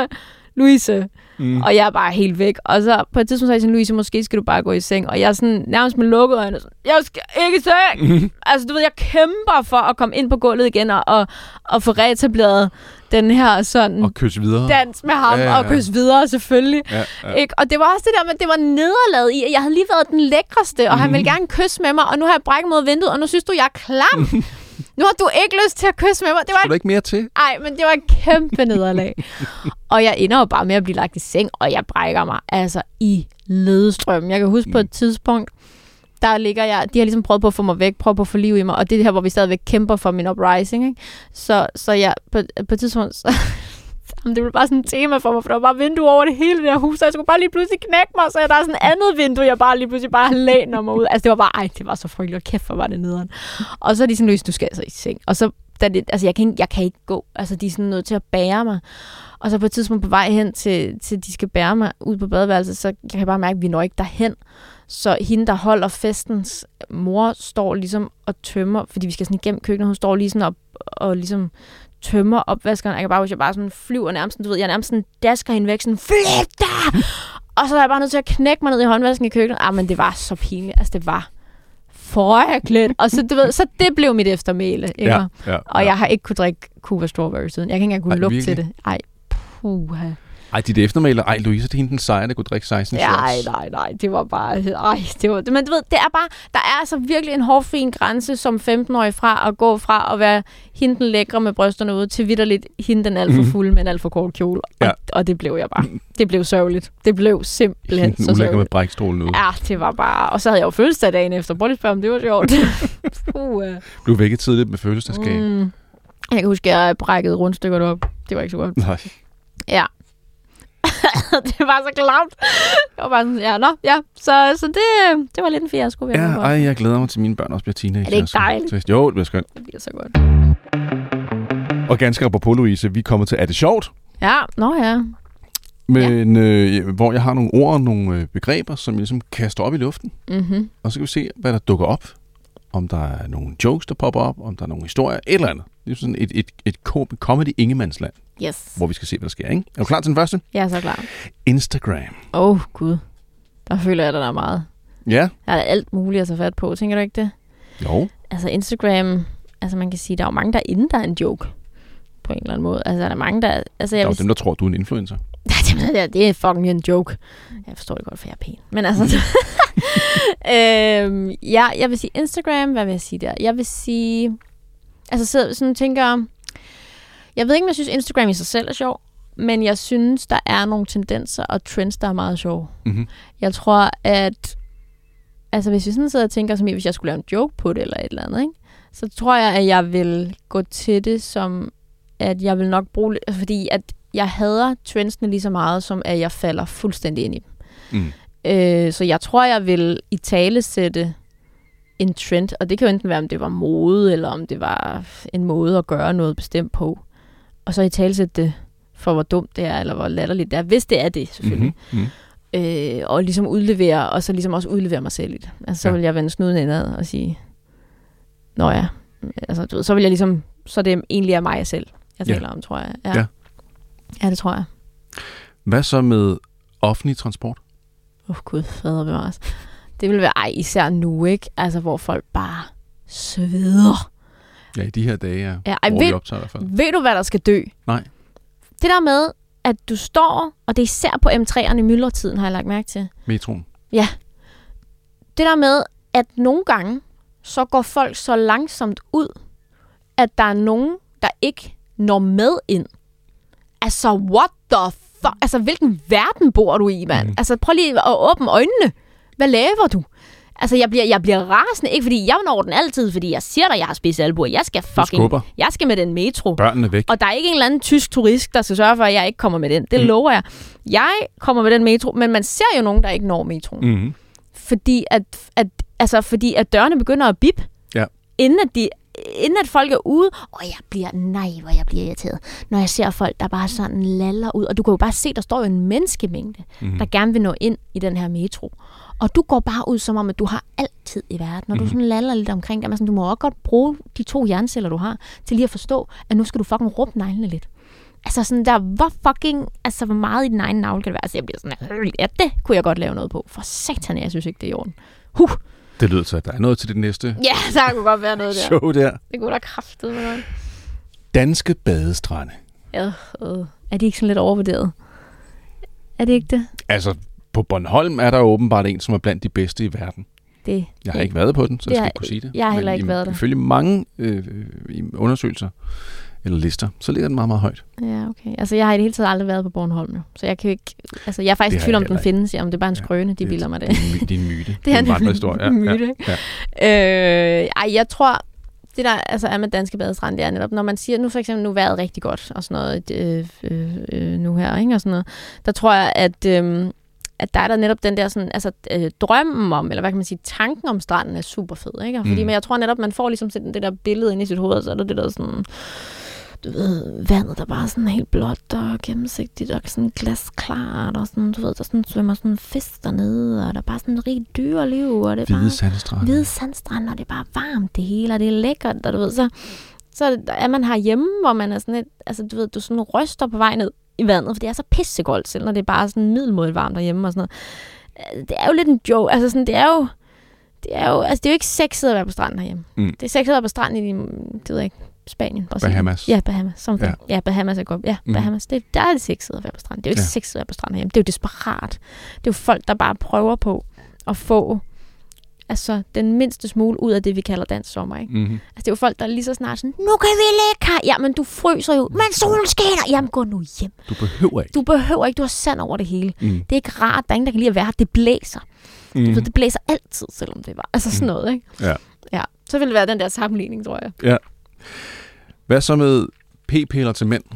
Louise. Og jeg er bare helt væk. Og så på et tidspunkt sagde jeg sådan, Louise, måske skal du bare gå i seng. Og jeg er sådan nærmest med lukkede øjne. Jeg skal ikke i seng! Altså, du ved, jeg kæmper for at komme ind på gulvet igen og få reetableret den her sådan... Og kysse videre. Dans med ham, og kysse videre, selvfølgelig. Ja. Ikke? Og det var også det der med, at det var nederlaget i, at jeg havde lige været den lækreste, og han ville gerne kysse med mig, og nu har jeg brækket mod vinduet, og nu synes du, jeg er klam. Nu har du ikke lyst til at kysse med mig. Det var der ikke mere til? Nej, men det var et kæmpe nederlag. Og jeg ender jo bare med at blive lagt i seng, og jeg brækker mig altså i ledestrømmen. Jeg kan huske på et tidspunkt, der ligger jeg... De har ligesom prøvet på at få mig væk, prøvet på at få liv i mig, og det er det her, hvor vi stadigvæk kæmper for min uprising, ikke? Så jeg på et tidspunkt... det blev bare sådan et tema for mig, for der var bare vinduer over det hele det her hus, så jeg skulle bare lige pludselig knække mig, så der er sådan et andet vindue, jeg bare lige pludselig bare læner mig ud. Altså det var bare, det var så frygteligt, og kæft, hvor var det nederen. Og så er de sådan, Louise, du skal altså i seng. Og så, jeg kan ikke gå. Altså de er sådan nødt til at bære mig. Og så på et tidspunkt på vej hen til de skal bære mig ud på badeværelset, så kan jeg bare mærke, at vi når ikke derhen. Så hende, der holder festens mor, står ligesom og tømmer, fordi vi skal sådan igennem køkkenet, hun står lige sådan og ligesom tømmer opvaskeren. Jeg kan bare huske, jeg bare sådan flyver nærmest, du ved, jeg nærmest sådan dasker hende væk, sådan, flyt dig! Og så er jeg bare nødt til at knække mig ned i håndvasken i køkkenet. Men det var så pinligt. Altså, det var frygteligt. Og så, du ved, så det blev mit eftermæle, ikke? Og jeg har ikke kunne drikke Cuba Strawberry siden. Jeg kan ikke engang kunne lugte til det. Ej, puha. Ej, dit eftermæler. Louise, det er hende den seje, der kunne drikke 16 shots. Nej. Det var bare... Men du ved, det er bare... Der er altså virkelig en hårfin grænse som 15-årig fra at gå fra at være hende den lækre med brysterne ude, til vitterligt hende den alt for fuld med en alt for kort kjole. Og det blev jeg bare. Det blev sørgeligt. Det blev simpelthen så sørgeligt. Med brækstrålen ude. Ja, det var bare... Og så havde jeg jo fødselsdag dagen efter. Prøv lige at spørge, om det var sjovt. Blev vækket tidligt med fødselsdagsgave. Jeg kan huske, at jeg brækkede rundstykker op. Det var ikke så godt. Nej. Ja. Det var så klamt. Jeg var bare sådan, så det var lidt en fiasko. Jeg glæder mig til, mine børn også bliver teenager. Er det ikke dejligt? Jo, det bliver skønt. Det bliver så godt. Og ganske apropos, Louise, vi er kommet til, er det sjovt? Ja, ja. Men hvor jeg har nogle ord og nogle begreber, som jeg ligesom kaster op i luften. Mm-hmm. Og så kan vi se, hvad der dukker op. Om der er nogle jokes, der popper op, om der er nogle historier, et eller andet. Det er sådan et comedy ingemandsland. Yes. Hvor vi skal se, hvad der sker, ikke? Er du klar til den første? Jeg er så klar. Instagram. Gud. Der føler jeg, der er meget. Ja. Der er alt muligt at tage fat på, tænker du ikke det? Jo. Altså Instagram, altså man kan sige, der er jo mange, der er inde, der er en joke. På en eller anden måde. Altså der er mange, der... Altså, der er jo dem, der tror, du er en influencer. Det er fucking en joke. Jeg forstår det godt, for jeg er pæn. Men altså... jeg vil sige Instagram. Hvad vil jeg sige der? Jeg vil sige... Altså sådan tænker... Jeg ved ikke, om jeg synes Instagram i sig selv er sjov, men jeg synes, der er nogle tendenser og trends, der er meget sjove. Mm-hmm. Jeg tror, at... Altså hvis vi sådan sidder og tænker, som hvis jeg skulle lave en joke på det eller et eller andet, ikke? Så tror jeg, at jeg vil gå til det som... At jeg vil nok bruge... Fordi at jeg hader trendsene lige så meget, som at jeg falder fuldstændig ind i dem. Mm. Så jeg tror, jeg vil italesætte en trend, og det kan jo enten være, om det var mode, eller om det var en måde at gøre noget bestemt på. Og så italesætte det for, hvor dumt det er, eller hvor latterligt det er, hvis det er det, selvfølgelig. Mm-hmm. Og ligesom udlevere, og så ligesom også udlevere mig selv lidt. Altså, så vil jeg vende snuden indad og sige, nå ja, altså, du ved, så vil jeg ligesom, så det egentlig er mig selv, jeg taler om, tror jeg. Ja, det tror jeg. Hvad så med offentlig transport? Gud, fader bevares. Det vil være især nu, ikke? Altså, hvor folk bare sveder. Ja, i de her dage, hvor vi optager i hvert fald. Ved du, hvad der skal dø? Nej. Det der med, at du står, og det er især på M3'erne i myldretiden, har jeg lagt mærke til. Metroen. Ja. Det der med, at nogle gange, så går folk så langsomt ud, at der er nogen, der ikke når med ind. Altså, what the fuck? Altså, hvilken verden bor du i, mand? Altså, prøv lige at åbne øjnene. Hvad laver du? Altså, jeg bliver rasende. Ikke fordi jeg når den altid, fordi jeg siger dig, jeg har spidse albuer. Jeg skal med den metro. Børnene væk. Og der er ikke en eller anden tysk turist, der skal sørge for, at jeg ikke kommer med den. Det lover jeg. Jeg kommer med den metro, men man ser jo nogen, der ikke når metroen. Mm-hmm. Fordi at dørene begynder at bip, inden at folk er ude, og jeg bliver irriteret, når jeg ser folk, der bare sådan laller ud. Og du kan jo bare se, der står jo en menneskemængde, der gerne vil nå ind i den her metro. Og du går bare ud som om, at du har altid i verden. Når du sådan laller lidt omkring dem, sådan, du må også godt bruge de 2 hjerneceller, du har, til lige at forstå, at nu skal du fucking råbe neglene lidt. Altså sådan der, hvor meget i den egen navle kan det være? Altså jeg bliver sådan, ja, det kunne jeg godt lave noget på. For satan, jeg synes ikke, det er i orden. Det lyder til, at der er noget til det næste Ja, der kunne godt være noget der. show der. Det kunne da kraftedeme med noget. Danske badestrande. Ja, er de ikke sådan lidt overvurderet? Er det ikke det? Altså, på Bornholm er der åbenbart en, som er blandt de bedste i verden. Jeg har ikke været på den, så jeg skal ikke kunne sige det. Jeg har heller ikke været der. Ifølge mange undersøgelser eller lister, så ligger den meget, meget højt. Ja, okay. Altså, jeg har i det hele taget aldrig været på Bornholm, jo. Så jeg kan ikke... Altså, jeg er faktisk i tvivl om, den findes. Ja, om det er bare en skrøne, de bilder mig det. Det er en myte. Det er en vandrehistorie. myte. Jeg tror... Det der altså er med danske badestrande, det er netop, når man siger, nu for eksempel, nu vejret rigtig godt, og sådan noget, nu her, ikke, og sådan noget, der tror jeg, at der er der netop den der sådan, altså drømmen om, eller hvad kan man sige, tanken om stranden er super fed, ikke? Fordi, men jeg tror netop, man får ligesom sådan det der billede ind i sit hoved, så er det der sådan, du ved, vandet der bare sådan helt blåt og gennemsigtigt og sådan glasklart og sådan, du ved, der sådan svømmer sådan fisk dernede, og der er bare sådan en rigt dyreliv, og det er hvide sandstrand, og det er bare varmt det hele, og det er lækkert, og du ved, så er man herhjemme, hvor man er sådan et, altså du ved, du sådan ryster på vej ned i vandet, for det er så pissekoldt, selv når det er bare sådan middelmådigt varmt derhjemme og sådan noget. Det er jo lidt en joke, altså sådan, det er jo, altså det er jo ikke sexet at være på stranden herhjemme. Det er sexet at være på stranden i, det ved jeg ikke, Spanien. Bahamas. Ja, Bahamas. Ja, Bahamas er godt. Ja, Bahamas. Der er det sexet at være på stranden. Det er jo ikke sexet at være på stranden herhjemme. Det er jo desperat. Det er jo folk, der bare prøver på at få altså den mindste smule ud af det, vi kalder dansk sommer, ikke? Altså, det er jo folk, der lige så snart sådan, nu kan vi ligge her. Ja, men du fryser jo. Men solen skinner. Jamen, gå nu hjem. Du behøver ikke. Du har sand over det hele. Det er ikke rart. Der er ingen, der kan lide at være her. Det blæser. Du ved, det blæser altid, selvom det var. Altså sådan noget, ikke? Ja. Så vil det være den der sammenligning, tror jeg. Ja. Hvad så med p-piller til mænd?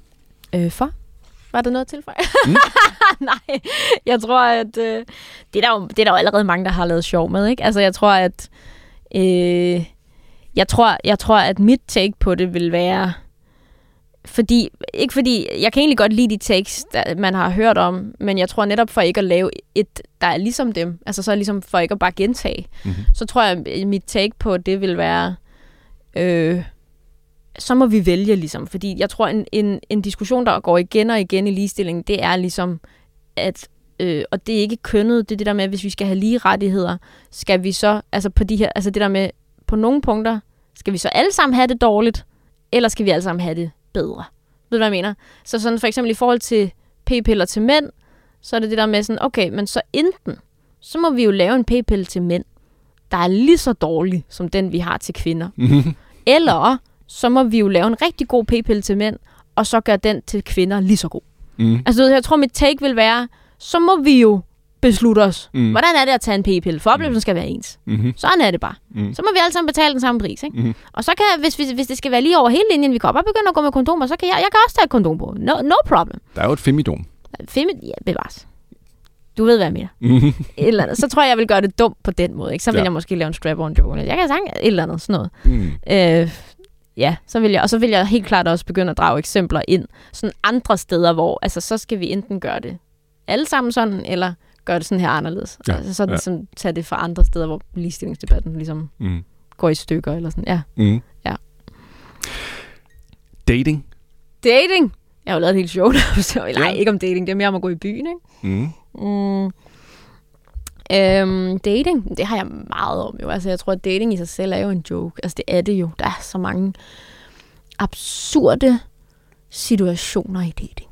Var der noget til for? Nej, jeg tror, at det er der jo allerede mange, der har lavet sjov med, ikke? Altså, jeg tror, at jeg tror, at mit take på det vil være, ikke fordi, jeg kan egentlig godt lide de takes, man har hørt om, men jeg tror netop for ikke at lave et, der er ligesom dem, altså så ligesom for ikke at bare gentage, så tror jeg, at mit take på det vil være, så må vi vælge ligesom, fordi jeg tror, en diskussion, der går igen og igen i ligestilling, det er ligesom, at, og det er ikke kønnet, det er det der med, at hvis vi skal have lige rettigheder, skal vi så, altså på de her, altså det der med, på nogle punkter, skal vi så alle sammen have det dårligt, eller skal vi alle sammen have det bedre? Ved du, hvad jeg mener? Så sådan for eksempel i forhold til p-piller til mænd, så er det der med sådan, okay, men så enten, så må vi jo lave en p-pille til mænd, der er lige så dårlig, som den vi har til kvinder. Eller så må vi jo lave en rigtig god p-pille til mænd, og så gøre den til kvinder lige så god. Altså, jeg tror, mit take vil være, så må vi jo beslutte os, hvordan er det at tage en p-pille, for oplevelsen skal være ens. Sådan er det bare. Så må vi alle sammen betale den samme pris, ikke? Og så kan, hvis det skal være lige over hele linjen, vi kan bare begynde at gå med kondomer, så kan jeg kan også tage et kondom på. No problem. Der er jo et femidom. Ja, bevares. Du ved, hvad jeg mener. Et eller andet. Så tror jeg vil gøre det dumt på den måde, ikke? Så vil jeg måske lave en strap-on joke. Jeg kan sige et eller andet, sådan noget. Ja, så vil jeg helt klart også begynde at drage eksempler ind. Sådan andre steder, hvor altså, så skal vi enten gøre det alle sammen sådan, eller gøre det sådan her anderledes. Ja, altså, så ligesom, tage det fra andre steder, hvor ligestillingsdebatten ligesom går i stykker. Eller sådan. Ja. Dating? Dating? Jeg har jo lavet et helt show der. Nej, ikke om dating. Det er mere om at gå i byen, ikke? Dating, det har jeg meget om jo. Altså, jeg tror, at dating i sig selv er jo en joke. Altså, det er det jo. Der er så mange absurde situationer i dating.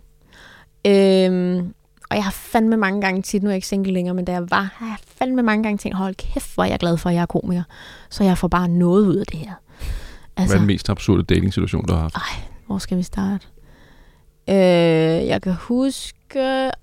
Og jeg har fandme mange gange tit, nu er jeg ikke single længere, men da jeg var, har jeg fandme mange gange tænkt, hold kæft, hvor er jeg glad for, at jeg er komiker. Så jeg får bare noget ud af det her. Altså, hvad er den mest absurde dating-situation, du har haft? Hvor skal vi starte? Jeg kan huske,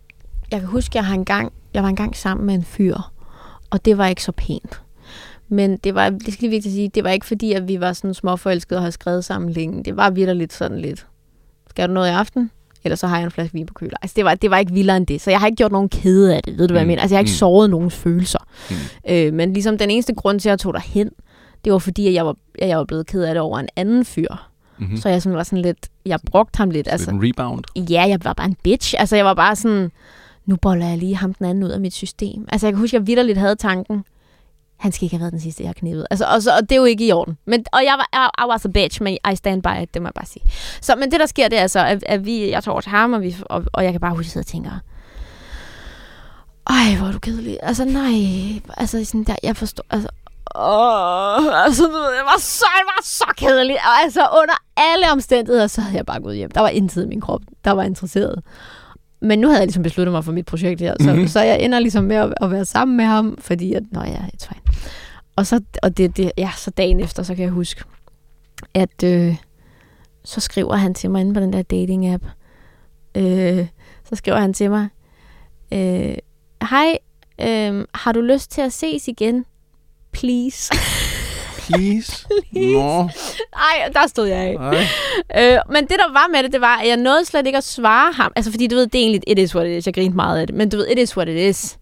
jeg var engang sammen med en fyr, og det var ikke så pænt. Men det skal lige vigtigt at sige, det var ikke fordi, at vi var sådan småforelskede og havde skrevet sammen længe. Det var vitterligt sådan lidt, skal du noget i aften? Eller så har jeg en flaske vin på køler. Altså det var ikke vildere end det, så jeg har ikke gjort nogen kede af det, ved du hvad jeg mener? Altså jeg har ikke såret nogens følelser. Men ligesom den eneste grund til, at jeg tog derhen, det var fordi, at jeg var blevet ked af det over en anden fyr. Så jeg sådan var sådan lidt, jeg brugte ham lidt. Altså, en rebound? Ja, jeg var bare en bitch. Altså jeg var bare sådan, nu boller jeg lige ham den anden ud af mit system. Altså jeg kan huske, at jeg vitterligt havde tanken, han skal ikke have været den sidste, jeg har knippet. Altså, og det er jo ikke i orden. Og I was a bitch, men I stand by it, det må jeg bare sige. Så, men det, der sker, det er altså, at jeg tager over til ham, og jeg kan bare huske, at jeg sidder og tænker, ej, hvor er du kedelig. Altså, nej. Altså, sådan der, jeg forstår, altså, jeg var så kedelig. Og altså, under alle omstændigheder, så havde jeg bare gået hjem. Der var intet i min krop, der var interesseret. Men nu havde jeg ligesom besluttet mig for mit projekt her, så jeg ender ligesom med at være sammen med ham, fordi at, it's fine. Og så, så dagen efter, så kan jeg huske, at så skriver han til mig inde på den der dating-app. Så skriver han til mig, hej, har du lyst til at ses igen? Please. Please? Nå. Ej, der stod jeg ikke. Men det, der var med det var, at jeg nåede slet ikke at svare ham. Altså, fordi du ved, det er egentlig, it is what it is. Jeg grinte meget af det. Men du ved, it is what it is.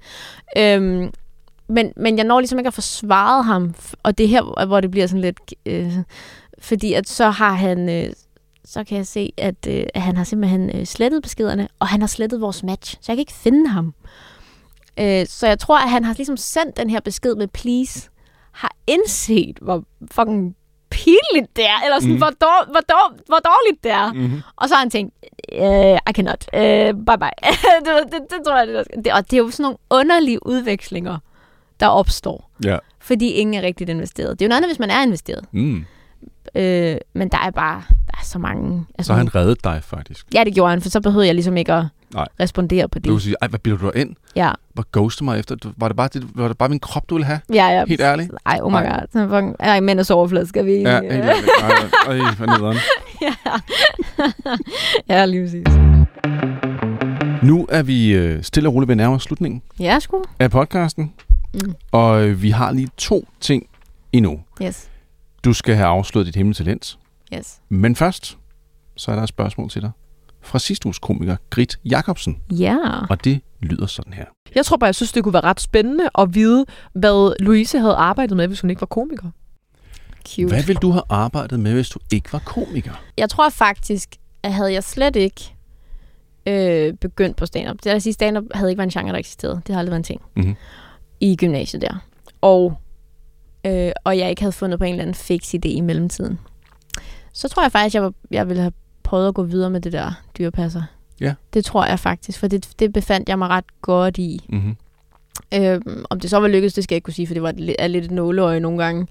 Men jeg når ligesom ikke at få svaret ham. Og det her, hvor det bliver sådan lidt... fordi at så har han... så kan jeg se, at han har simpelthen slettet beskederne. Og han har slettet vores match. Så jeg kan ikke finde ham. Så jeg tror, at han har ligesom sendt den her besked med please... har indset, hvor fucking pinligt det er, eller sådan, hvor dårligt det er. Mm-hmm. Og så har han tænkt, I cannot, bye bye. det tror jeg, det der skal. Og det er jo sådan nogle underlige udvekslinger, der opstår. Yeah. Fordi ingen er rigtigt investeret. Det er jo noget andet, hvis man er investeret. Mm. Men der er så mange... Altså, så har han reddet dig, faktisk. Ja, det gjorde han, for så behøvede jeg ligesom ikke at respondere på det. Du vil sige, hvad bilder du ind? Ja. Hvor ghoster mig efter? Var det bare min krop, du ville have? Ja. Helt ærligt? Ej, oh my god. Ej, mænd og soverflade, skal vi... Ja, helt ærligt. Ej, hvad nederen. Ja, lige præcis. Nu er vi stille og roligt ved nærmere slutningen. Ja, sgu. Af podcasten. Og vi har lige 2 ting endnu. Yes. Du skal have afsløret dit hemmelige talent. Yes. Men først, så er der et spørgsmål til dig. Fra sidste uges komiker, Grit Jacobsen. Ja. Og det lyder sådan her. Jeg tror bare, jeg synes, det kunne være ret spændende at vide, hvad Louise havde arbejdet med, hvis hun ikke var komiker. Cute. Hvad ville du have arbejdet med, hvis du ikke var komiker? Jeg tror faktisk, at havde jeg slet ikke begyndt på stand-up. Det vil sige, stand-up havde ikke været en genre, der eksisterede. Det har aldrig været en ting. I gymnasiet der. Og jeg ikke havde fundet på en eller anden fix idé i mellemtiden. Så tror jeg faktisk, jeg ville have prøvet at gå videre med det der dyrepasser. Ja. Det tror jeg faktisk, for det befandt jeg mig ret godt i. Mm-hmm. Om det så var lykkedes, det skal jeg ikke kunne sige, for det var lidt et nåleøje nogle gange.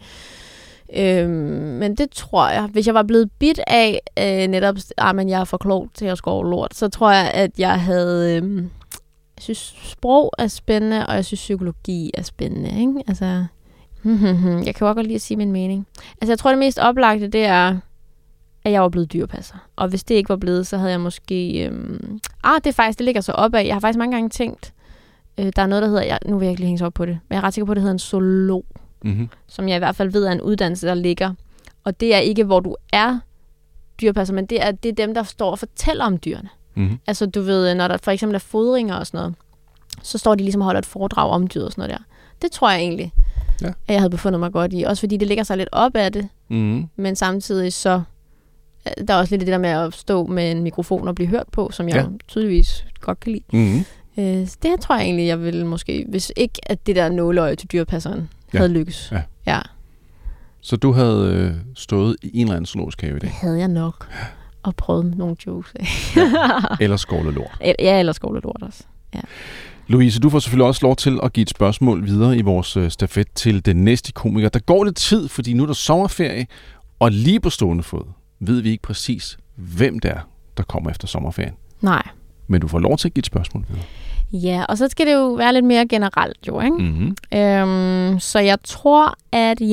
Men det tror jeg. Hvis jeg var blevet bidt af netop, men jeg er for klog til at skåre lort, så tror jeg, at jeg havde... jeg synes, sprog er spændende, og jeg synes, psykologi er spændende. Ikke? Altså, jeg kan jo godt lide at sige min mening. Altså, jeg tror, det mest oplagte, det er, at jeg var blevet dyrepasser. Og hvis det ikke var blevet, så havde jeg måske... det ligger så opad. Jeg har faktisk mange gange tænkt, der er noget, der hedder... Nu vil jeg ikke lige hænge så op på det, men jeg er ret sikker på, at det hedder en zoolog. Mm-hmm. Som jeg i hvert fald ved er en uddannelse, der ligger. Og det er ikke, hvor du er dyrepasser, men det er dem, der står og fortæller om dyrene. Mm-hmm. Altså, du ved, når der for eksempel er fodringer og sådan noget, så står de ligesom og holder et foredrag om dyret og sådan noget der. Det tror jeg egentlig, at jeg havde befundet mig godt i. Også fordi det ligger sig lidt op af det, men samtidig så... Der er også lidt det der med at stå med en mikrofon og blive hørt på, som jeg tydeligvis godt kan lide. Mm-hmm. Det tror jeg egentlig, jeg ville måske... Hvis ikke, at det der nåleøje til dyrepasseren havde lykkes. Ja. Så du havde stået i en eller anden zoologisk have i dag? Det havde jeg nok. Og prøvet nogle jokes af. Eller skovle lort. Ja, eller skovle lort også. Ja. Louise, du får selvfølgelig også lov til at give et spørgsmål videre i vores stafet til den næste komiker. Der går lidt tid, fordi nu er der sommerferie, og lige på stående fod ved vi ikke præcis, hvem det er, der kommer efter sommerferien. Nej. Men du får lov til at give et spørgsmål videre. Ja, og så skal det jo være lidt mere generelt, jo, ikke? Mm-hmm. Så jeg tror, at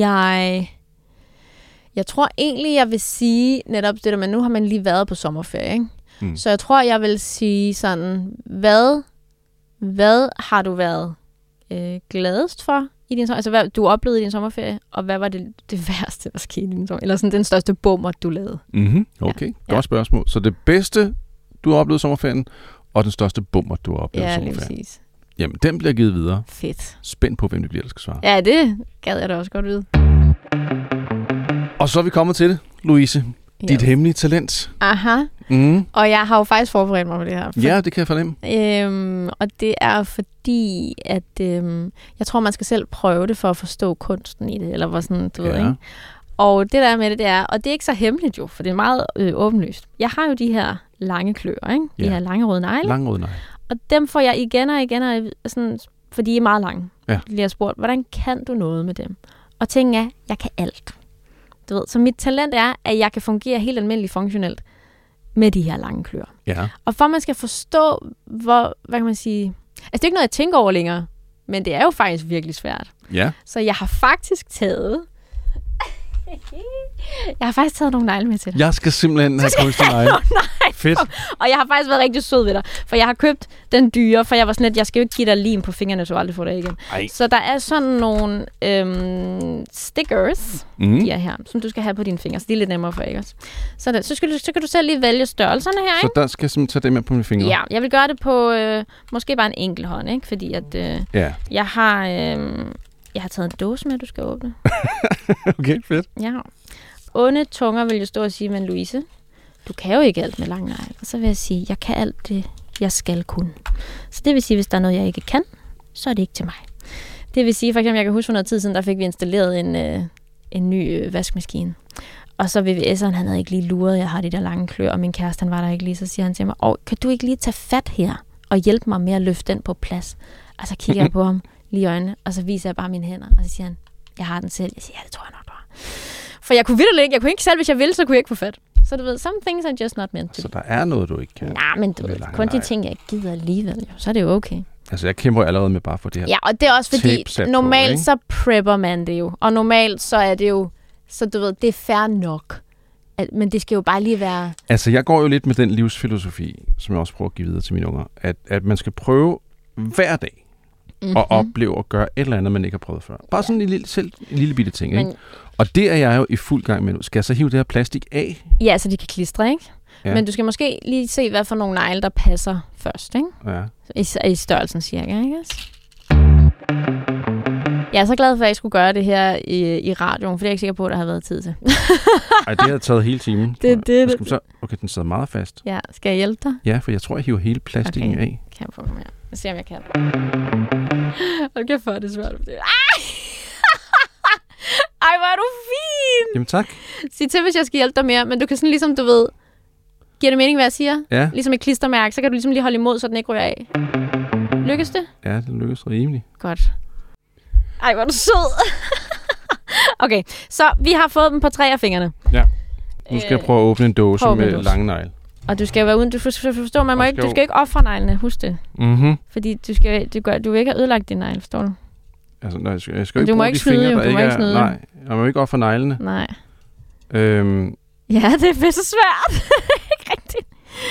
jeg tror egentlig, jeg vil sige netop det der, men nu har man lige været på sommerferie, ikke? Mm. Så jeg tror, jeg vil sige sådan, hvad har du været gladest for i din sommerferie? Altså, hvad du oplevede i din sommerferie, og hvad var det værste, der skete i din sommerferie? Eller sådan den største bummer, du lavede? Mm-hmm. Okay, godt spørgsmål. Så det bedste, du har oplevet i sommerferien, og den største bummer, du har oplevet i sommerferien. Ja, lige præcis. Jamen, den bliver givet videre. Fedt. Spændt på, hvem det bliver, der skal svare. Ja, det gad jeg da også godt vide. Og så er vi kommet til det, Louise. Dit hemmelige talent. Aha. Og jeg har jo faktisk forberedt mig på det her. Ja, det kan jeg fornemme. Og det er fordi, at jeg tror, man skal selv prøve det for at forstå kunsten i det, eller hvad sådan, du ved, ikke? Og det der med det er, og det er ikke så hemmeligt jo, for det er meget åbenlyst. Jeg har jo de her lange kløer, ikke? De her lange røde negle. Lange røde negle. Og dem får jeg igen og igen, sådan, for de er meget lange. Ja. Jeg har spurgt, hvordan kan du noget med dem? Og tingen er, jeg kan alt. Du ved, så mit talent er, at jeg kan fungere helt almindeligt funktionelt med de her lange kløer. Ja. Og for man skal forstå, hvad kan man sige... Altså, det er ikke noget, jeg tænker over længere, men det er jo faktisk virkelig svært. Ja. Så jeg har faktisk taget... nogle negle med til dig. Jeg skal simpelthen have kunstig negle. Fedt. Og jeg har faktisk været rigtig sød ved dig, for jeg har købt den dyre, for jeg var sådan lidt, jeg skal jo ikke give dig lim på fingrene, så du aldrig får det igen. Ej. Så der er sådan nogle stickers, de er her, som du skal have på dine fingre, så de er lidt nemmere for, ikke også? Så kan du selv lige vælge størrelserne her, ikke? Så der skal jeg simpelthen tage det med på mine fingre? Ja, jeg vil gøre det på måske bare en enkelt hånd, ikke? Fordi at jeg har taget en dåse med, du skal åbne. Okay, fedt. Ja. Onde tunger vil jo stå og sige, men Louise, du kan jo ikke alt med lang negle. Og så vil jeg sige, jeg kan alt det, jeg skal kunne. Så det vil sige, hvis der er noget, jeg ikke kan, så er det ikke til mig. Det vil sige, for eksempel, jeg kan huske for noget tid siden, der fik vi installeret en ny vaskemaskine. Og så VVS'eren, han havde ikke lige luret, jeg har de der lange kløer, og min kæreste, han var der ikke lige. Så siger han til mig, kan du ikke lige tage fat her, og hjælpe mig med at løfte den på plads? Og så kigger jeg på ham lige i øjnene, og så viser jeg bare mine hænder, og så siger han, jeg har den selv. Jeg siger, ja, det tror jeg nok, du har. For jeg kunne vitterligt ikke, jeg kunne ikke selv, hvis jeg ville, så kunne jeg ikke få fat. Så du ved, some things are just not meant to. Så der er noget, du ikke kan? Nej, men du ved, kun de ting, jeg ikke gider alligevel, jo. Så er det jo okay. Altså, jeg kæmper allerede med bare for det her. Ja, og det er også fordi, normalt så prepper man det jo. Og normalt så er det jo, så du ved, det er fair nok. Men det skal jo bare lige være... Altså, jeg går jo lidt med den livsfilosofi, som jeg også prøver at give videre til mine unger, at man skal prøve hver dag at opleve og gøre et eller andet, man ikke har prøvet før. Bare sådan en lille bitte ting, ikke? Og det er jeg jo i fuld gang med nu. Skal jeg så hive det her plastik af? Ja, så de kan klistre, ikke? Ja. Men du skal måske lige se, hvad for nogle negle, der passer først, ikke? Ja. I størrelsen cirka, ikke? Jeg er så glad for, at jeg skulle gøre det her i radioen, for det er jeg ikke sikker på, at der har været tid til. Ej, det har taget hele timen. Okay, den sidder meget fast. Ja, skal jeg hjælpe dig? Ja, for jeg tror, jeg hiver hele plastikken af. Kan jeg få mig her? Jeg ser, om jeg kan. Okay, for det er svært. Ej, hvor er du fin! Jamen tak. Sig til, hvis jeg skal hjælpe dig mere, men du kan sådan ligesom, du ved, giver det mening, hvad jeg siger? Ja. Ligesom et klistermærke, så kan du ligesom lige holde imod, så den ikke ryger af. Lykkes det? Ja, det lykkes rimelig. Godt. Ej, hvor er du sød. Okay, så vi har fået dem på 3 af fingrene. Ja. Nu skal jeg prøve at åbne en dåse med lange negle. Og du skal være uden, du forstår, du skal ikke ofre neglene, husk det. Fordi du vil ikke have ødelagt dine negle, forstår du? Altså, nej, jeg skal ikke bruge de fingre, der ikke er... Nej, jeg må ikke ofre neglene. Nej. Ja, det er så svært. Ikke rigtigt.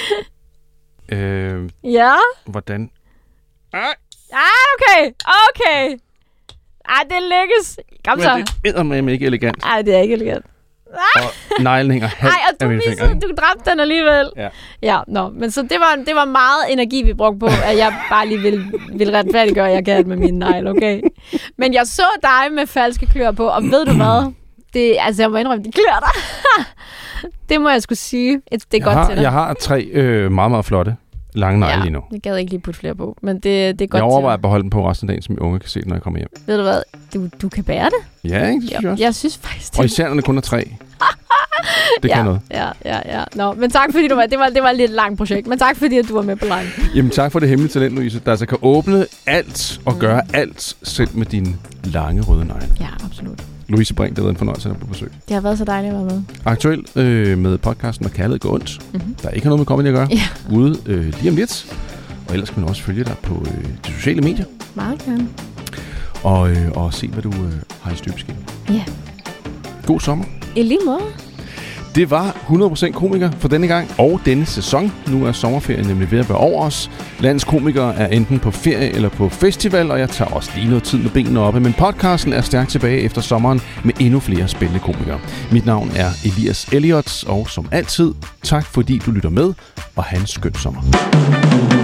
Ja? Hvordan? Okay. Ej, det lykkes. Kom så. Men det er eddermame ikke elegant. Ej, det er ikke elegant. Og neglen hænger halvt af mine fingre. Du dræbte den alligevel. Ja, men så det var meget energi, vi brugte på, at jeg bare lige ville retfærdiggøre, at jeg kan med mine negle, okay? Men jeg så dig med falske klør på, og ved du hvad? Jeg må indrømme, de klør dig. Det må jeg skulle sige. Det er godt til dig. Jeg har 3 meget, meget flotte lange negle lige nu. Jeg gad ikke lige putte flere på, men det er godt til. Jeg overvejer at beholde dem på resten af dagen, som mine unge kan se, når jeg kommer hjem. Ved du hvad? Du kan bære det. Ja, ikke? Det synes jeg også. Jeg synes faktisk det. Og især når det kun er 3. Det kan noget. Ja. Nå, men tak fordi det var et lidt langt projekt, men tak fordi at du var med på lejen. Jamen tak for det hemmelige talent, Louise, der altså kan åbne alt og gøre alt selv med dine lange røde negle. Ja, absolut. Louise Brink, det har været en fornøjelse at være på besøg. Det har været så dejligt at være med. Aktuelt med podcasten Når Kærlighed Går Ondt, der ikke har noget med comedy at gøre, ude lige om lidt. Og ellers kan man også følge dig på de sociale medier. Meget gerne. Og se, hvad du har i støbeskeen. Ja. God sommer. I lige måde. Det var 100% komiker for denne gang og denne sæson. Nu er sommerferien nemlig ved at være over os. Landets komikere er enten på ferie eller på festival, og jeg tager også lige noget tid med benene oppe. Men podcasten er stærkt tilbage efter sommeren med endnu flere spændende komikere. Mit navn er Elias Elliot, og som altid, tak fordi du lytter med, og have en skøn sommer.